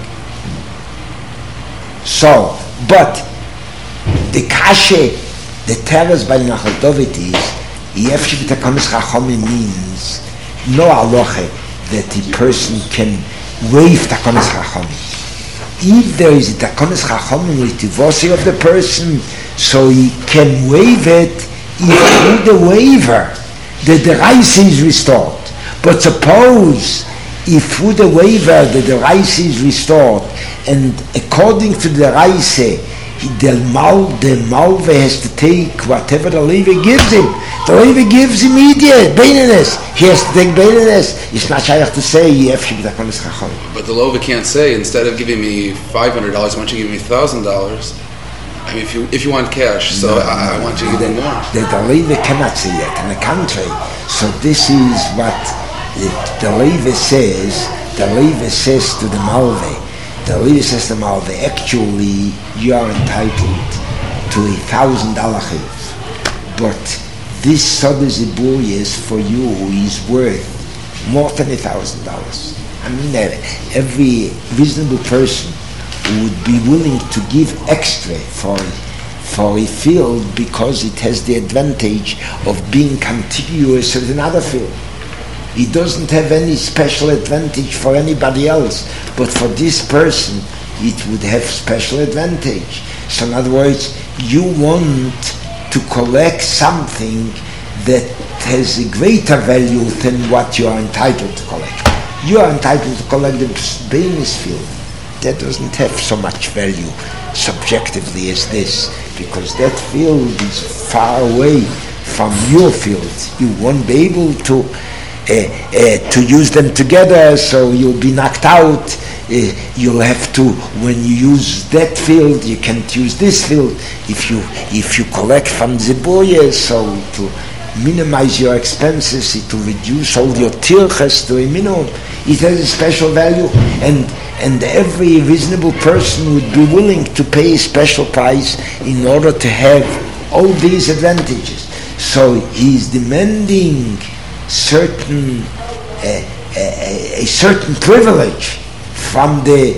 So, but the kashe, the teres by Nachal David is, Yefshi B'Takonos Chachomim means no aloche that the person can waive Takonos Chachomim. If there is a Takonos Chachomim litivossi of the person, so he can waive it if through the waiver the deraisa is restored. But suppose if through the waiver the deraisa is restored, and according to the deraisa the malve has to take whatever the levy gives him. The levy gives immediate beinus. He has to take beinus. It's not shaykh to say But the levy can't say, instead of giving me $500, why don't you give me $1,000? I mean, if you want cash, so no, I want you to give me more. The levy cannot say that. On the contrary, so this is what the levy says. The levy says to the malve. The Levi says to Malve, actually you are entitled to $1,000 chiv, but this Soda Ziburius for you is worth more than $1,000. I mean, every reasonable person would be willing to give extra for a field because it has the advantage of being contiguous with another field. It doesn't have any special advantage for anybody else, but for this person it would have special advantage. So in other words, you want to collect something that has a greater value than what you are entitled to collect. You are entitled to collect the Beinus field. That doesn't have so much value subjectively as this, because that field is far away from your field. You won't be able to use them together, so you'll be knocked out. You'll have to, when you use that field, you can't use this field. If you collect from Ziboye, so to minimize your expenses, it will reduce all your tirches to a minimum. It has a special value, and every reasonable person would be willing to pay a special price in order to have all these advantages. So he's demanding certain a certain privilege from the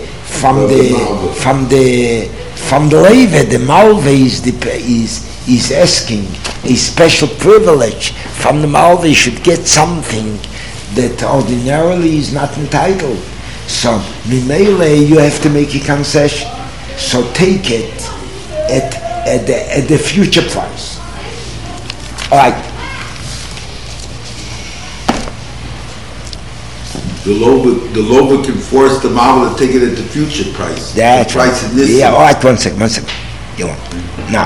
Levi. The Malve is asking a special privilege from the Malve. He should get something that ordinarily is not entitled. So Mimele, you have to make a concession. So take it at the future price. All right. The lover can force the Malva to take it at the future price. That's the price right. in this. Yeah, all right, one second. You want. Now.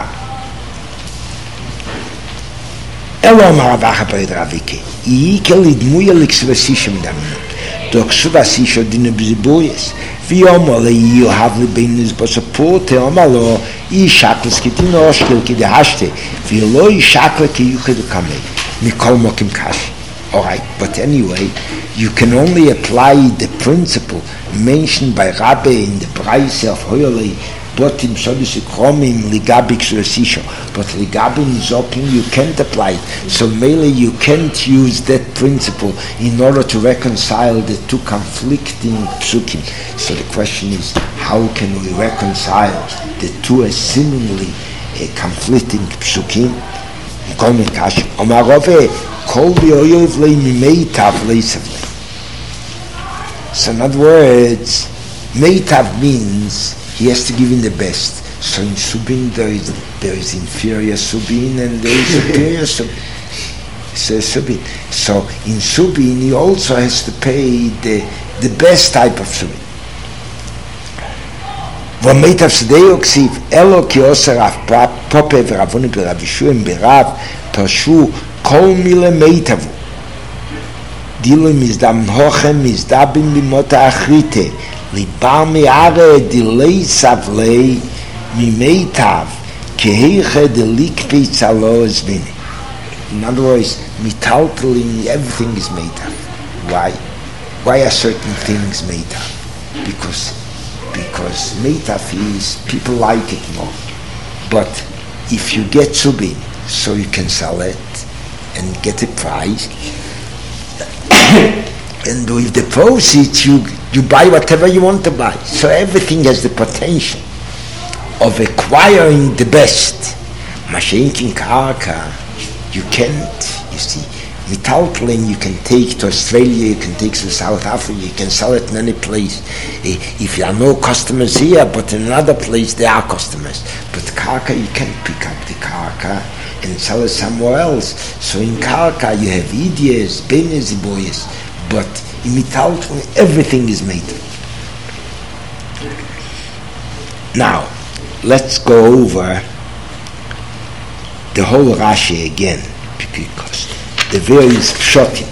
Elo Maravacha Ravike. Ikel idmuya liksvasishim damnu. Doksuvasisho dine bziboyes. Viomole you have the benis basapote omalo I shakles kitino oshkel kidehashte. Vilo I shakle ki yuchid kamei. Mikol mokim kash. All right, but anyway, you can only apply the principle mentioned by Rabbi in the price of Hoyole, Dotim Sodis Kromim Ligabik Suresisho. But Ligabin Zokim you can't apply it. So mainly you can't use that principle in order to reconcile the two conflicting psukim. So the question is, how can we reconcile the two seemingly conflicting psukim? So in other words, meitav means he has to give in the best. So in Subin there is inferior Subin and there is superior Subin. So in Subin he also has to pay the best type of Subin. ומיטב שדאו כסיב אלו כי עושה רב פופה ורבוני ברב ישועם ברב פרשו כל מילה מיטבו Dilu mizdam hochem mizdabim bimota achrite libar me'are dilei savlei mimeitav keheiche delikpei tzalo ezvini. In other words, mitalteling, everything is made up. Why? Why are certain things made up? Because made up is, people like it more. But if you get subin, so you can sell it and get a price, and with the proceeds you buy whatever you want to buy. So everything has the potential of acquiring the best. Mashenkin karka, you can't, you see. Metalplane you can take to Australia, you can take to South Africa, you can sell it in any place. If there are no customers here, but in another place there are customers. But karka, you can't pick up the karka and sell it somewhere else. So in karka you have ideas, benes, boys, but in metalplane everything is made. Now, let's go over the whole Rashi again, because the various pshotim.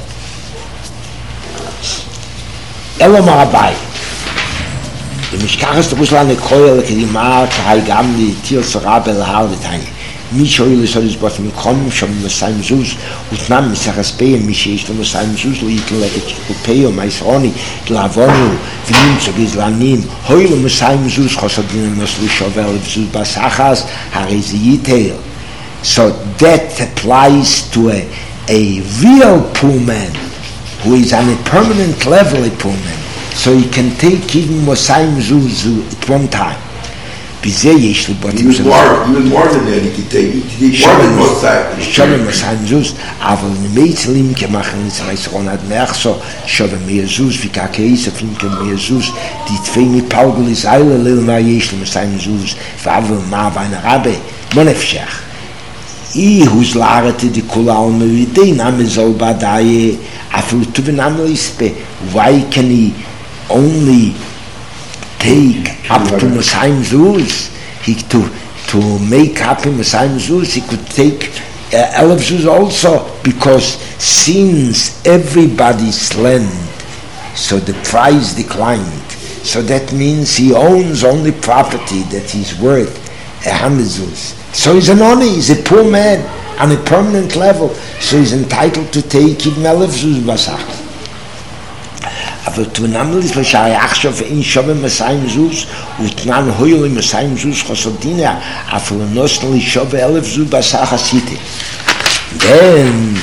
Elom Arabai. The Mishkachas to Ruslan Koyel Kedimar Kahai Gamli Tir Sorabel Hardetani. Mishoil is always bought from Kom from the same Zuz, Utnam Saraspe and Mishish from the same Zuz, Little Peo, Maisoni, Lavonu, Vinim Sobizlanim, Hoil Musaim Zuz, Hosodin Moslu Shovel, Zuz Basachas, Harizitel. So that applies to a real poor man who is on a permanent level a poor man. So he can take even Mosaim Zuzu at one time. Even more than that, he can take more than Mosaim Zuz. Aber in the Meitzelim can machen it's like Ronald Merso, Shove mehr Zuz, wie Kakeis, auf ihm kann mehr Zuz, die zwei mit Paugel ist alle Lil Ma Yesh, Mosaim Zuz, Vavel Ma Vaina Rabbe, Monefshech. who's larate di kulal me de name so badaye afu to the name ispe. Why can he only take up to Messiah Zuz? He to make up in Messiah Zuz, he could take Elef Zuz also, because since everybody's land, so the price declined. So that means he owns only property that he's worth 100 Zuz. So he's an oni, he's a poor man on a permanent level. So he's entitled to take even Elef Zuz basach. אבל תונם לי לשערי עכשיו אין שווה מסיים זוז ותנן הויו עם מסיים זוז חסודינה אפילו נוסן לי שווה 1000 זוז בסך עשיתי. Then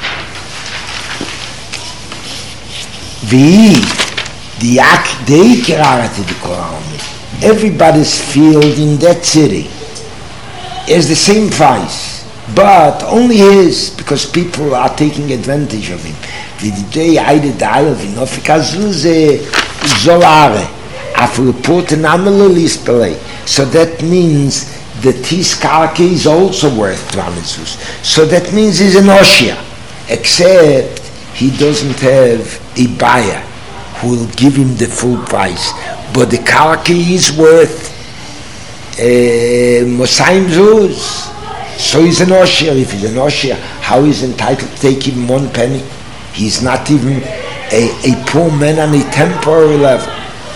והיא די קראתי דקורלמי. Everybody's field in that city is the same price, but only his, because people are taking advantage of him. V'didei aide dailo v'nofika zuze zolare after porten amelo lispelei. So that means that his karke is also worth 200 zuz. So that means he's an oshia, except he doesn't have a buyer who will give him the full price. But the karke is worth Mosayim zuz. So he's an oshia. If he's an oshia, how is he entitled to take even 1 penny? He's not even a poor man on a temporary level.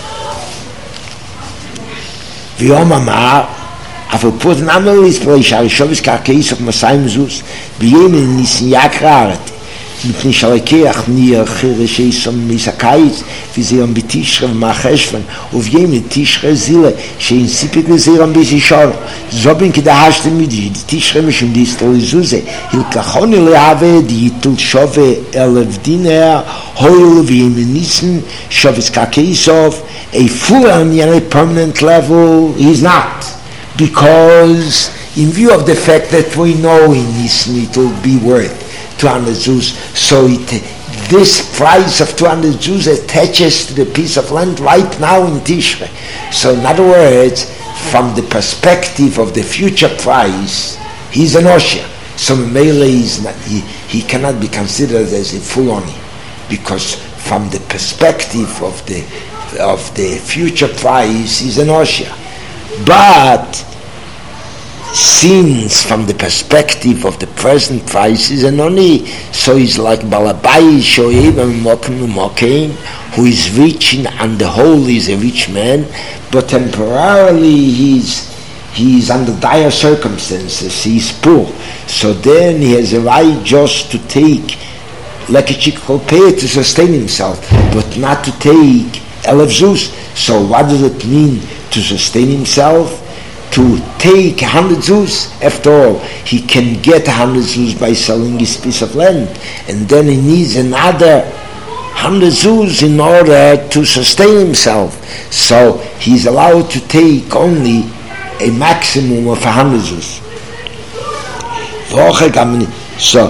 V'yom amar, after putting amelis place, Arishovis karkeis of Masayim Zuz, v'yemin nisin yakraret, mipnei shalekeach nir chireshei som misakayitz, v'zeyom b'tishre v'macheshvan, uv'yemin tishre zile, shein sipik v'zeyom b'zishor, zobin k'dahashte midi, tishre mishum distel zuze, hilkachoni lehave, diyitul shove 1000 dinar, hoil v'yemin nisin, shovis karkeisov, a full on a permanent level, he's not. Because in view of the fact that we know in Nisan it will be worth 200 zuz, so this price of 200 zuz attaches to the piece of land right now in Tishre. So in other words, from the perspective of the future price, he's an Oshia. So Mele is not, he cannot be considered as a full oni, because from the perspective of the future price, he's an Oshia. But scenes from the perspective of the present prices, and only so he's like Balabai Shoev Mokim, who is rich and the whole is a rich man, but temporarily he's under dire circumstances, he's poor. So then he has a right just to take like a chikopeh to sustain himself, but not to take Elef Zuz. So what does it mean to sustain himself? To take 100 zuz. After all, he can get 100 zuz by selling his piece of land, and then he needs another 100 zuz in order to sustain himself. So he's allowed to take only a maximum of 100 zuz. So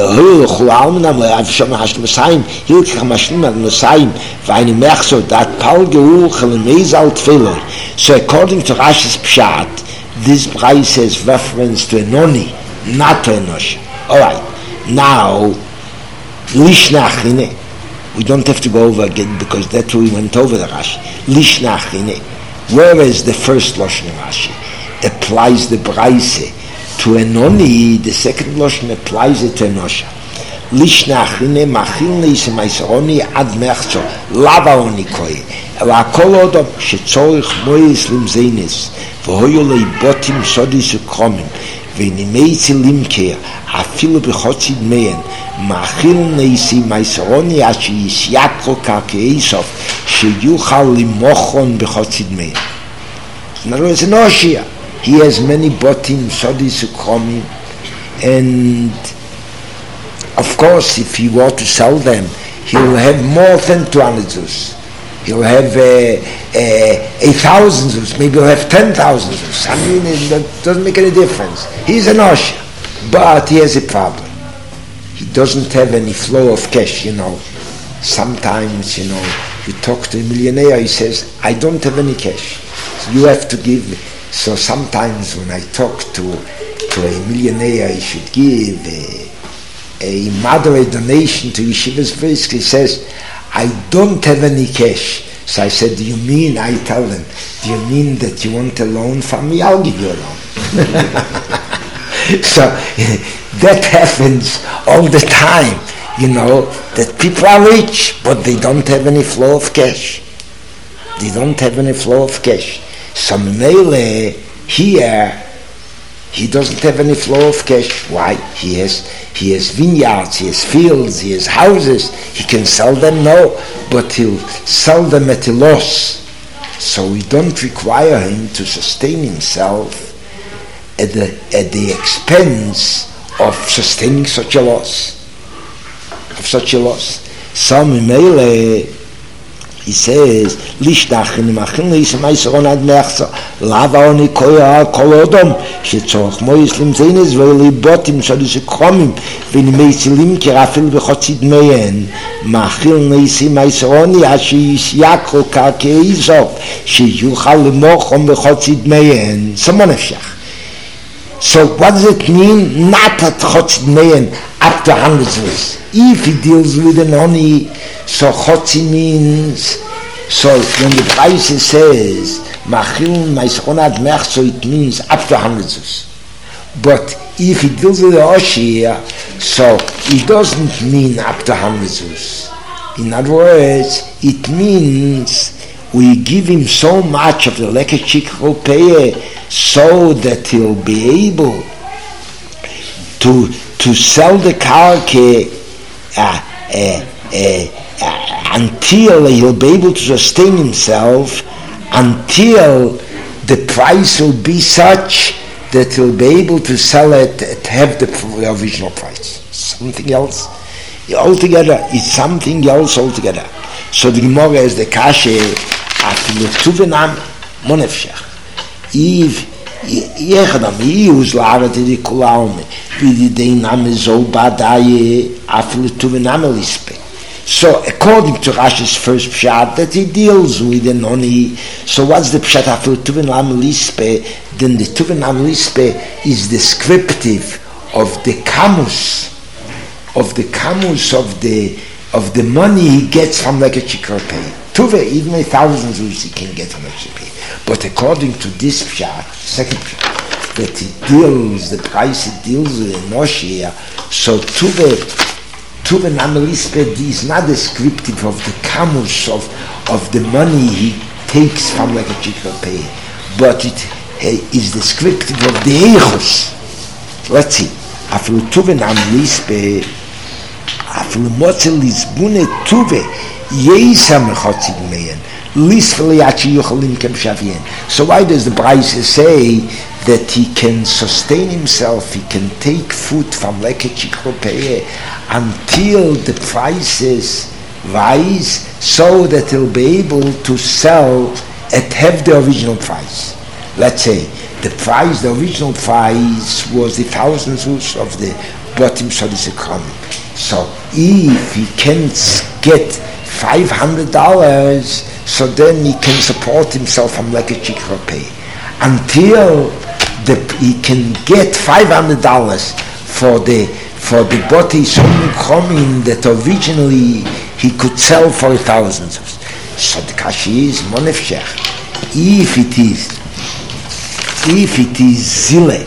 so according to Rashi's Pshat, this price has reference to a noni, not to a nosh. Alright, now Lishnachine, we don't have to go over again because that's where we went over the Rashi. Lishnachine, where is the first Lashon Rashi? Applies the price to a noni, the second Lashon applies it to a nosha. Lishnachine machilne is maisaroni ad mercho lava oni koi ela kol odom shetzorich mois limzeines v'hoyo leibotim sodis ukromin v'nimeitzi limkeir afilu b'chotzid meyen machilne is maisaroni ashi yisyakro karkeisov sheyuchal limochon b'chotzid meyen. In other words, an oshia. He has many botim, sodis, ukromim, and of course, if he were to sell them, he'll have more than 200 zuz. He'll have 1,000 zuz. Maybe he'll have 10,000 zuz. I mean, that doesn't make any difference. He's an osher, but he has a problem. He doesn't have any flow of cash. Sometimes, you talk to a millionaire. He says, "I don't have any cash. So you have to give me." So sometimes when I talk to a millionaire, he should give a moderate donation to Yeshiva's Brisk. He says, "I don't have any cash." So I said, I tell them, "Do you mean that you want a loan from me? I'll give you a loan." So that happens all the time, that people are rich, but they don't have any flow of cash. They don't have any flow of cash. So Mele here, he doesn't have any flow of cash. Why? He has vineyards, he has fields, he has houses. He can sell them, no, but he'll sell them at a loss. So we don't require him to sustain himself at the expense of sustaining such a loss. So Mele, he says, "Lishdachin machin leismaisaron ad merza lava oni koya kolodom shetzorch moislim zeines veli botim shadus kromim veni meisilim kerafil bechotzid meyen machin leismaisaron ashi yakro kakeizov sheyuchal lemochom bechotzid meyen." Someone efshach. So what does it mean? Not at chotzid meyen up to 100 zuz. If he deals with an oni, so chotzi means, so when the price says machil maischonad mercho, it means up to 100 zuz. But if he deals with the oshia, so it doesn't mean up to 100 zuz. In other words, it means we give him so much of the lekechik ropeye so that he'll be able to sell the karke until he'll be able to sustain himself, until the price will be such that he'll be able to sell it to have the original price. Something else altogether. It's something else altogether. So the Gemara is the kashe afilu tuvenam monefshach. If yechadam yus la'aret di kulaume v'didei name zol badaye afilu tuvenam elispe. So according to Rashi's first pshat, that he deals with the noni. So what's the pshat afilu tuvenam elispe? Then the tuvenam elispe is descriptive of the kamus of the money he gets from like a chikar pay. Tuve, even 1,000 zuz he can get from a chikar pay. But according to this pshat, second pshat, that it deals, the price it deals with in Moshe, so Tuve Namalispe is not descriptive of the kamus of the money he takes from like a Chikropei, but it is descriptive of the Eichus. Let's see. After Tuve Namalispe, after Motzel Lisbune Tuve, Yesa Mechotzig Meyen. So why does the Braisa say that he can sustain himself, he can take food from Lekechikropeye until the prices rise so that he'll be able to sell at half the original price? Let's say the original price was the 1,000 zuz of the bottom Sodis economy. So if he can get $500, so then he can support himself from like a Chikropei until he can get $500 for the boti Somnichomin that originally he could sell for 1,000. So the kashi is monefshech. If it is zile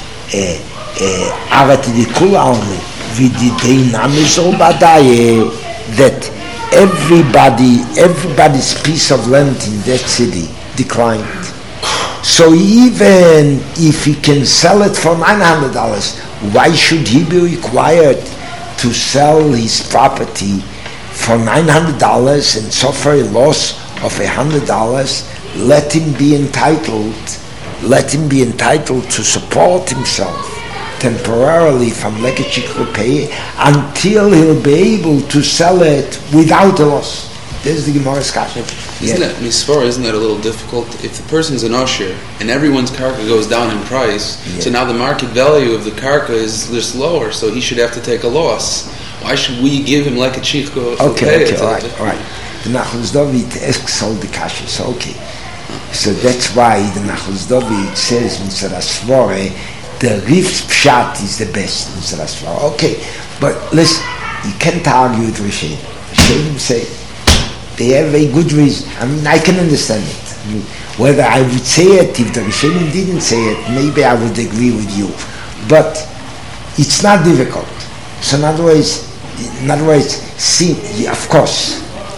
avat di kulalme vididei namizol badaye that everybody's piece of land in that city declined. So even if he can sell it for $900, why should he be required to sell his property for $900 and suffer a loss of $100? Let him be entitled to support himself temporarily from Lekechikropei until he'll be able to sell it without a loss. This is the Gemara's kasha. Isn't it a little difficult? If the person's an usher and everyone's karka goes down in price, so now the market value of the karka is just lower, so he should have to take a loss. Why should we give him Lekechikropei? Okay, all right. The Nachos David asks all the kashas. Okay. So that's why the Nachos David says in Sarasvore, the Rif's Pshat is the best in Sarasvara. Okay, but listen, you can't argue with Rishonim. Rishonim say they have a good reason. I mean, I can understand it. I mean, whether I would say it, if the Rishonim didn't say it, maybe I would agree with you. But it's not difficult. So in other words, see, of course,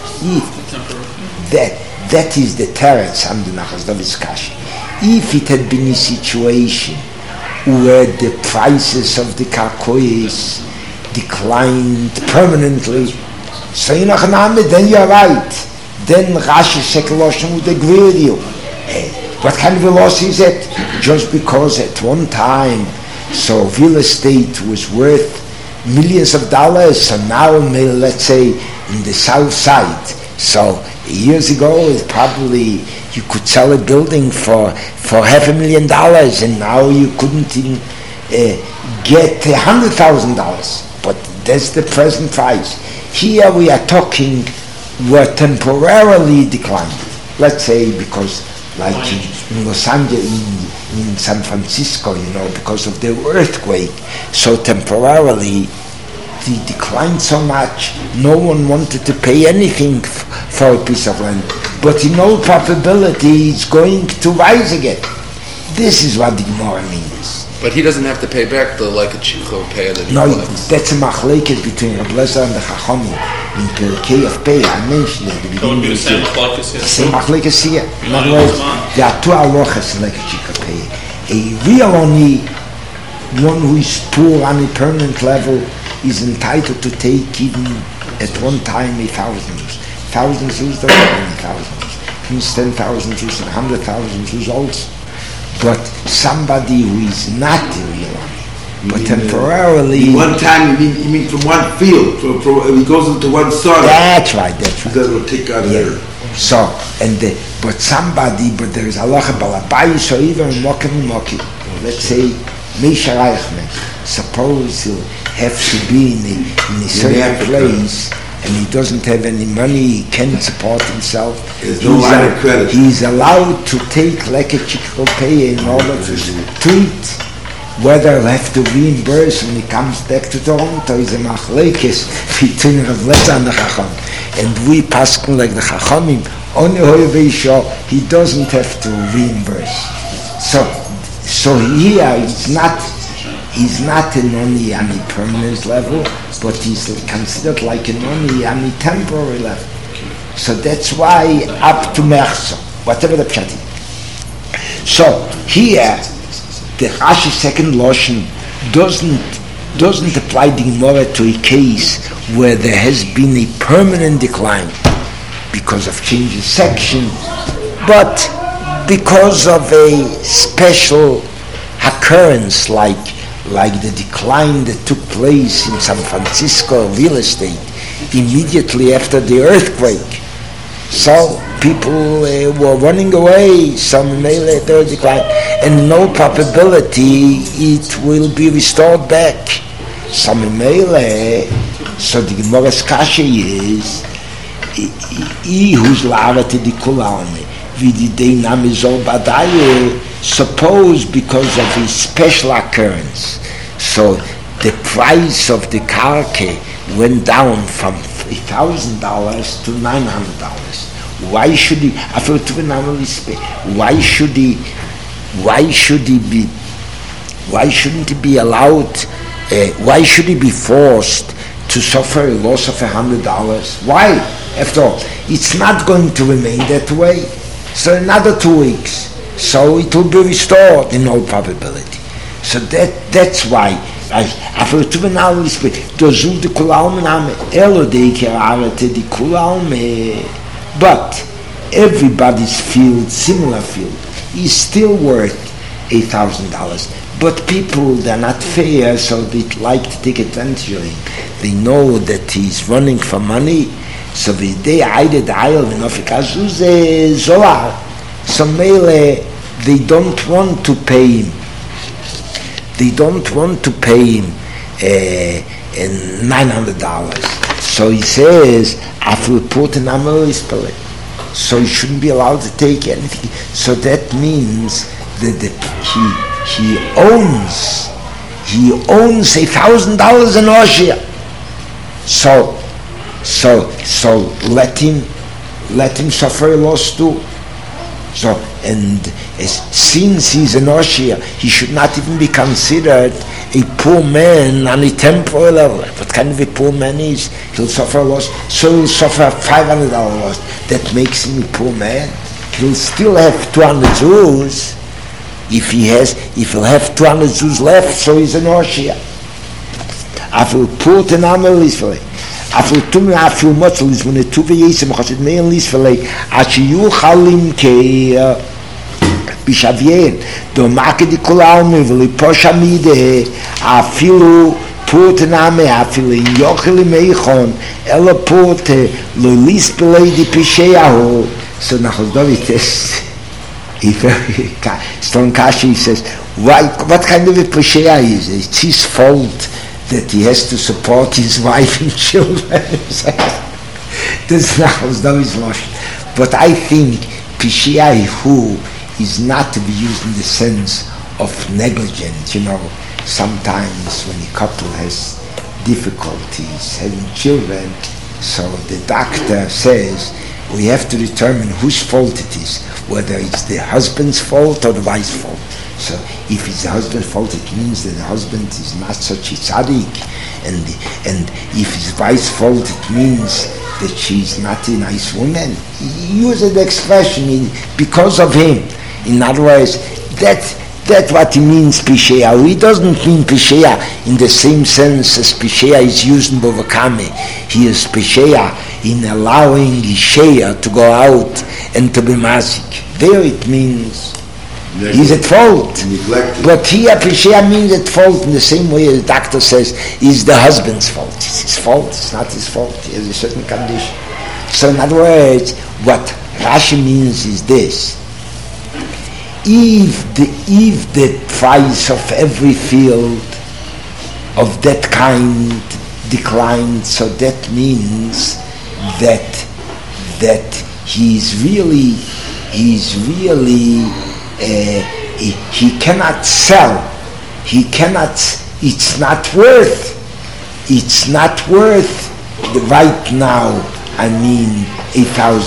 that is the teretz on the Nachos David's kasha. If it had been a situation where the prices of the karkois declined permanently, so then you're right. Then Rashi Shekeloshem would agree with you. What kind of a loss is it? Just because at one time, so real estate was worth millions of dollars, so now let's say in the south side. So years ago, it probably you could sell a building for $500,000, and now you couldn't even get $100,000. But that's the present price. Here we are talking were temporarily declined. Let's say because, like in Los Angeles, in San Francisco, because of the earthquake, so temporarily they declined so much, no one wanted to pay anything for a piece of land. But in all probability, it's going to rise again. This is what the Gemara means. But he doesn't have to pay back the Lekechikropei that he collects. That's a machleket between Reb Lezer and the Chachamim. In Perkei of Pei, I mentioned at the beginning. It would be the same machleket here. Same machleket here. In other words, there are two halachas in Lekechikropei. A real oni, one who is poor on a permanent level, is entitled to take even at one time 1,000 zuz. 1,000 zuz doesn't mean 1,000 zuz. It means 10,000 zuz and 100,000 zuz also. But somebody who is not a real one, but temporarily. One time, you mean from one field, he goes into one soil. That's right. That will take out there. So, but there is Allah Balabai, so even Moki. Let's say, Misha Reichman, suppose he'll have to be in a certain place, and he doesn't have any money, he can't support himself. There's no line of credit. He's allowed to take Lekechikropei in order to eat. Whether he'll have to reimburse when he comes back to Toronto is a machlekes between Rav Lezer and the Chacham. And we paskin like the Chachamim, only he doesn't have to reimburse. So So here he's not an only on a permanent level, but he's considered like an only on a temporary level. So that's why up to Merso, whatever the pshat is. So here the Rashi second lotion doesn't apply the Gemara to a case where there has been a permanent decline because of change in section, but because of a special occurrence like the decline that took place in San Francisco real estate immediately after the earthquake. So people were running away, some later decline, and no probability it will be restored back. Some mele, so the Gemara's kasha is who's la'arati di kulame v'didei namizol badaye. Suppose because of a special occurrence, so the price of the karke went down from $1,000 to $900. Why should he? Why shouldn't he be allowed? Why should he be forced to suffer a loss of $100? Why? After all, it's not going to remain that way. So another 2 weeks, so it will be restored in all probability. So that's why. But everybody's field, similar field, is still worth $8,000. But people, they're not fair, so they like to take advantage of him. They know that he's running for money, so they so mele, they don't want to pay him. They don't want to pay him $900. So he says, so he shouldn't be allowed to take anything. So that means that he owns $1,000 in Oshia. So let him suffer a loss too. So, and since he's an Oshia, he should not even be considered a poor man on a temporal level. What kind of a poor man is? He'll suffer a loss, so he'll suffer a $500 loss. That makes him a poor man. He'll still have 200 zuz. If he'll have 200 zuz left, so he's an Oshia. Afil put an amel is for afil tumi afil motel is when the two v'yesem chassid me'en lis v'lei achiyu chalim ke bishavien do make di kulalmi v'li poshamide afilu put an amel afil in yocheli meichon ela put lo lis v'lei di pisheyahu. So Nachaldovi says, Stone Kashi says, what kind of a Pesheya is it? It's his fault that he has to support his wife and children. This Nachaldovi's motion. But I think Pesheya who is not to be used in the sense of negligence. Sometimes when a couple has difficulties having children, so the doctor says, we have to determine whose fault it is, whether it's the husband's fault or the wife's fault. So if it's the husband's fault, it means that the husband is not such a tzaddik, and if it's the wife's fault, it means that she's not a nice woman. He uses the expression because of him. In other words, that's what he means, Pisheya. He doesn't mean Pisheya in the same sense as Pisheya is used in Bovakame. He is Pisheya in allowing Isheya to go out and to be mazik. There it means he's at fault. Neglected. But here Pisheya means at fault in the same way as the doctor says is the husband's fault. It's his fault, it's not his fault. He has a certain condition. So in other words, what Rashi means is this. If the price of every field of that kind declined, so that means that he cannot sell. It's not worth right now,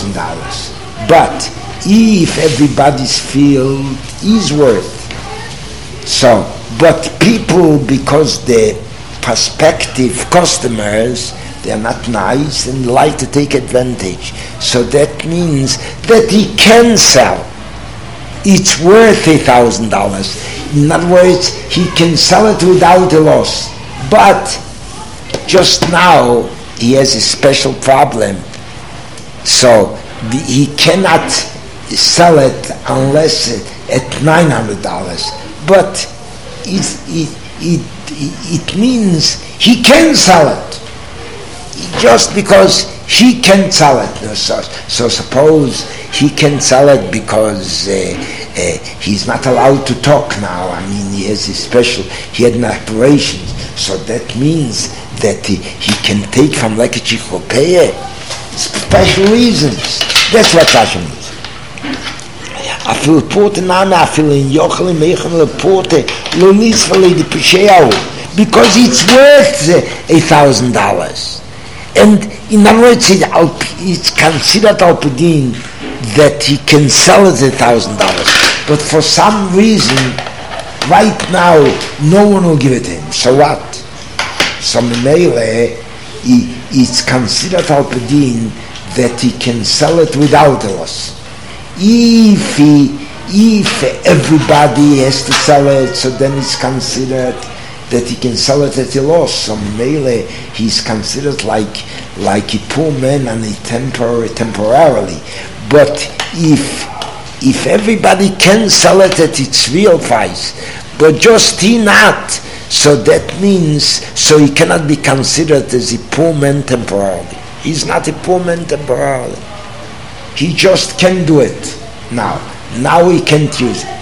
$8,000. But if everybody's field is worth So, but people, because the prospective customers, they are not nice and like to take advantage. So that means that he can sell. It's worth $1,000. In other words, he can sell it without a loss. But just now he has a special problem. So he cannot sell it unless at $900. But it means he can sell it. Just because he can sell it. So suppose he can sell it because he's not allowed to talk now. I mean, he has a special, he had an operation. So that means that he can take from Lekachik Hopeye special reasons. That's what Tasha means. I feel porte name, I feel in Yochel, Mechel, porte, Lolis for Lady Pesheo, because it's worth $1,000. And in other words, it's considered Alpidin that he can sell it $1,000. But for some reason, right now, no one will give it to him. So what? So Mele, it's considered Alpidin that he can sell it without a loss. If everybody has to sell it, so then it's considered that he can sell it at a loss. So Mele, he's considered like a poor man and temporarily. But if everybody can sell it at its real price, but just he not, so that means so he cannot be considered as a poor man temporarily. He's not a poor man temporarily. He just can do it now. Now he can't use it.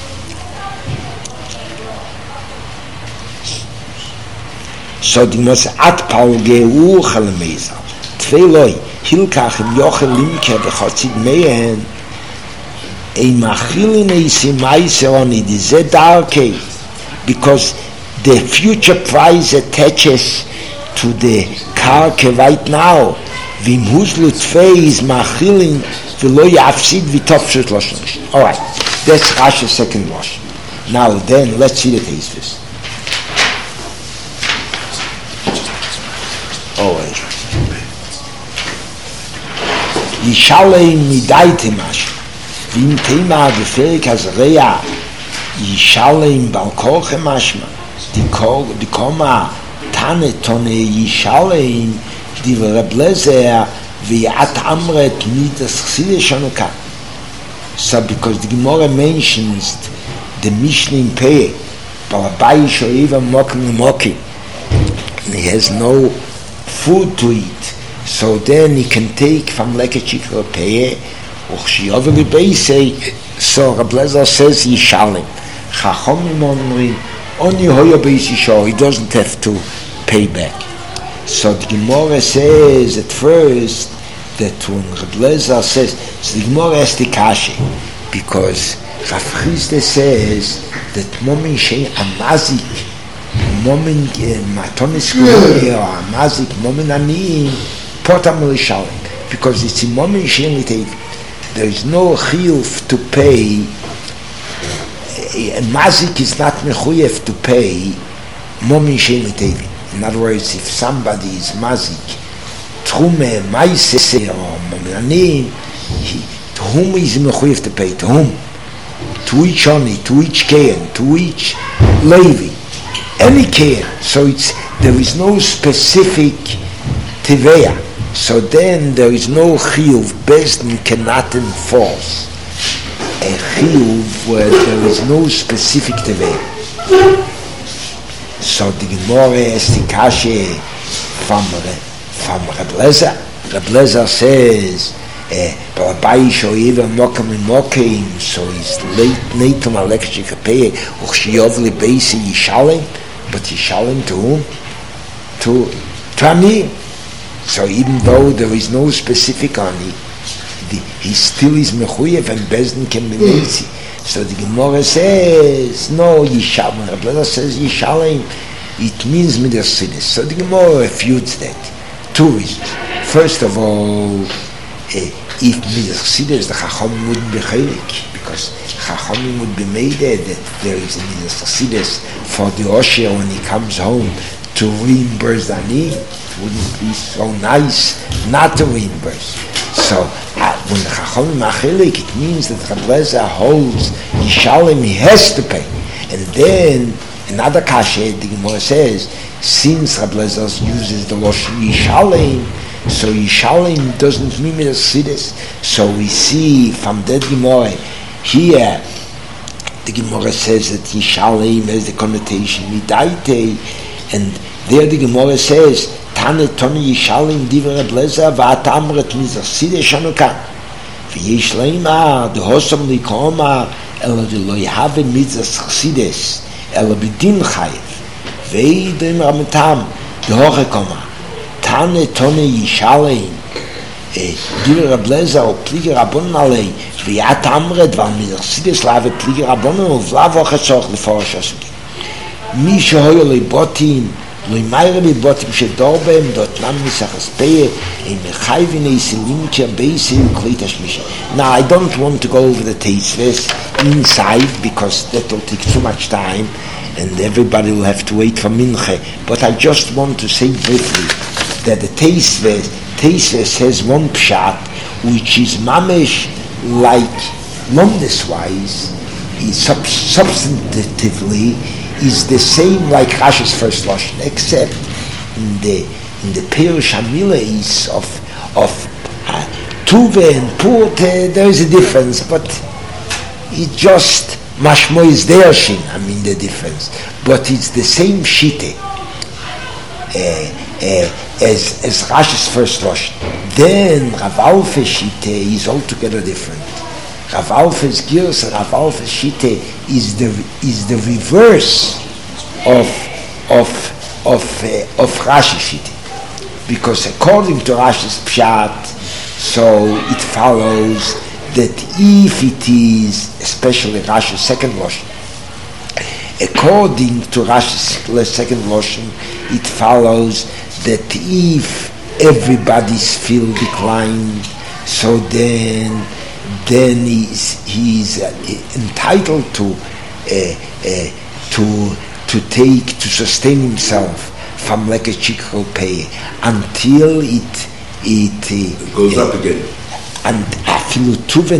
So die muss atpauge uchelmeisa. Tveiloi, hilkach im Jochel Limke v'chotzig mehen, ein machilin eisi meise oni, die ze darke, because the future price attaches to the karke right now. Vim huslu tvei is machilin v'lo yafsid v'tofshut loshon. All right, that's Rasha's second loshon. Now then, let's see the taste. Yishalei midaite mash. Vim tema beferik hazreya. Yishalei balkoche mashma. Die koma tane tone yishalei die Reblezer v'yat amret midas chside shonuka. So because the Gemara mentions the Mishnah in Pei, Balabai shoiva mokim, and he has no food to eat. So then he can take from Lekachik Pei, Uchshiyoveli Beisei. So Reblezer says Yishalim. Chachomim omrim, only hoya beisisho, he doesn't have to pay back. So the Gemara says at first that when Reblezer says, so the Gemara has the kashi, because Rav Chisda says that momin shei amazik, momin matonis kuri or amazik, momin ani potam lishalim, because it's in momin shei litayv. There is no chiyuv to pay. A mazik is not mechuyev to pay momin shei litayv. In other words, if somebody is mazik, trume, maise, or mominanim, to whom is mechuyev to pay? To whom? To each oni, to each kein, to each levi, any kein. So there is no specific teveya. So then there is no chiyuv. Besdin cannot enforce a chiyuv where there is no specific teveya. So the Gemara has the kashi from Reblezer. Reblezer says, Balabai shoiva mokim, so he's late to Malekachik Pei, Uchshiyovli Beisi Yishalim, but Yishalim to whom? To Ani. So even though there is no specific Ani, he still is mechuyev and Bezdin can be mitzi. So the Gemara says, no, Yishalim. Reblezer says Yishalim, it means Midas. So the Gemara refutes that. Two reasons. First of all, if Midas the Chacham wouldn't be chaylik, because Chachamim would be made that there is a midas chassidus for the Osher when he comes home to reimburse the ani. It wouldn't be so nice not to reimburse. So when the Chachamim achilik, it means that Reb Lezer holds Yishalem, he has to pay. And then another kasha, the Gemara says, since Reb Lezer uses the Lashon Yishalem, so Yishalem doesn't mean midas chassidus. So we see from that Gemara here, the Gemara says that Yishalem has the connotation midaite, and there the Gemara says Tane Yishalem divrei Reb Lezer va'atamret midas chassidus shanukan v'yesh leimar dehosam likomar ela lo yahave midas chassidus ela b'din chayiv ve'idem ramatam dehochekoma Tane Yishalem divrei Reb Lezer o pligi rabbonon alei v'atamret v'al midas chassidus lave pligi rabbonon uvlav ochesoch leforosh asukim mi shehoyo leibotim lo mayre leibotim shedor behem dot nam misachas peye ein mechayvin eisilim beisi uklita shmisha. Now I don't want to go over the Teisves inside because that will take too much time and everybody will have to wait for Minche, but I just want to say briefly that the Teisves has one pshat which is mamesh like lomdes wise, is substantively is the same like Rashi's first lashon, except in the Perush Hamila is of Tuve and Put there is a difference, but it just mashmo is there shin. I mean the difference, but it's the same shite as Rashi's first lashon. Then Rav Alfe's shite is altogether different. Rav Alfe's Girs and Rav Alfe's Shite is the reverse of Rashi's Shite, because according to Rashi's Pshat, so it follows that if it is, especially Rashi's second Lashon, according to Rashi's second Lashon, it follows that if everybody's feel declined, so then he's entitled to sustain himself from like a chikro pay until it goes up again. And afilu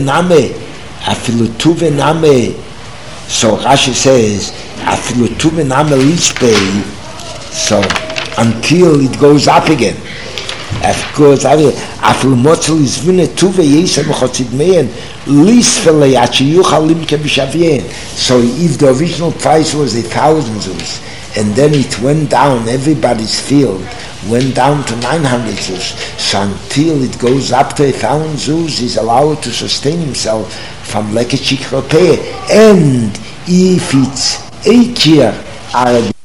tuve name. So Rashi says afilu tuve name lispei. So until it goes up again. Of course, after motel is vune tuve yesem chotzid meyen lisfele yachiyucha limke b'shavien. So if the original price was 1,000 zuz, and then it went down, everybody's field went down to 900 zuz. So until it goes up to 1,000 zuz, he's allowed to sustain himself from like a chikropeh. And if it's 8 year Arabic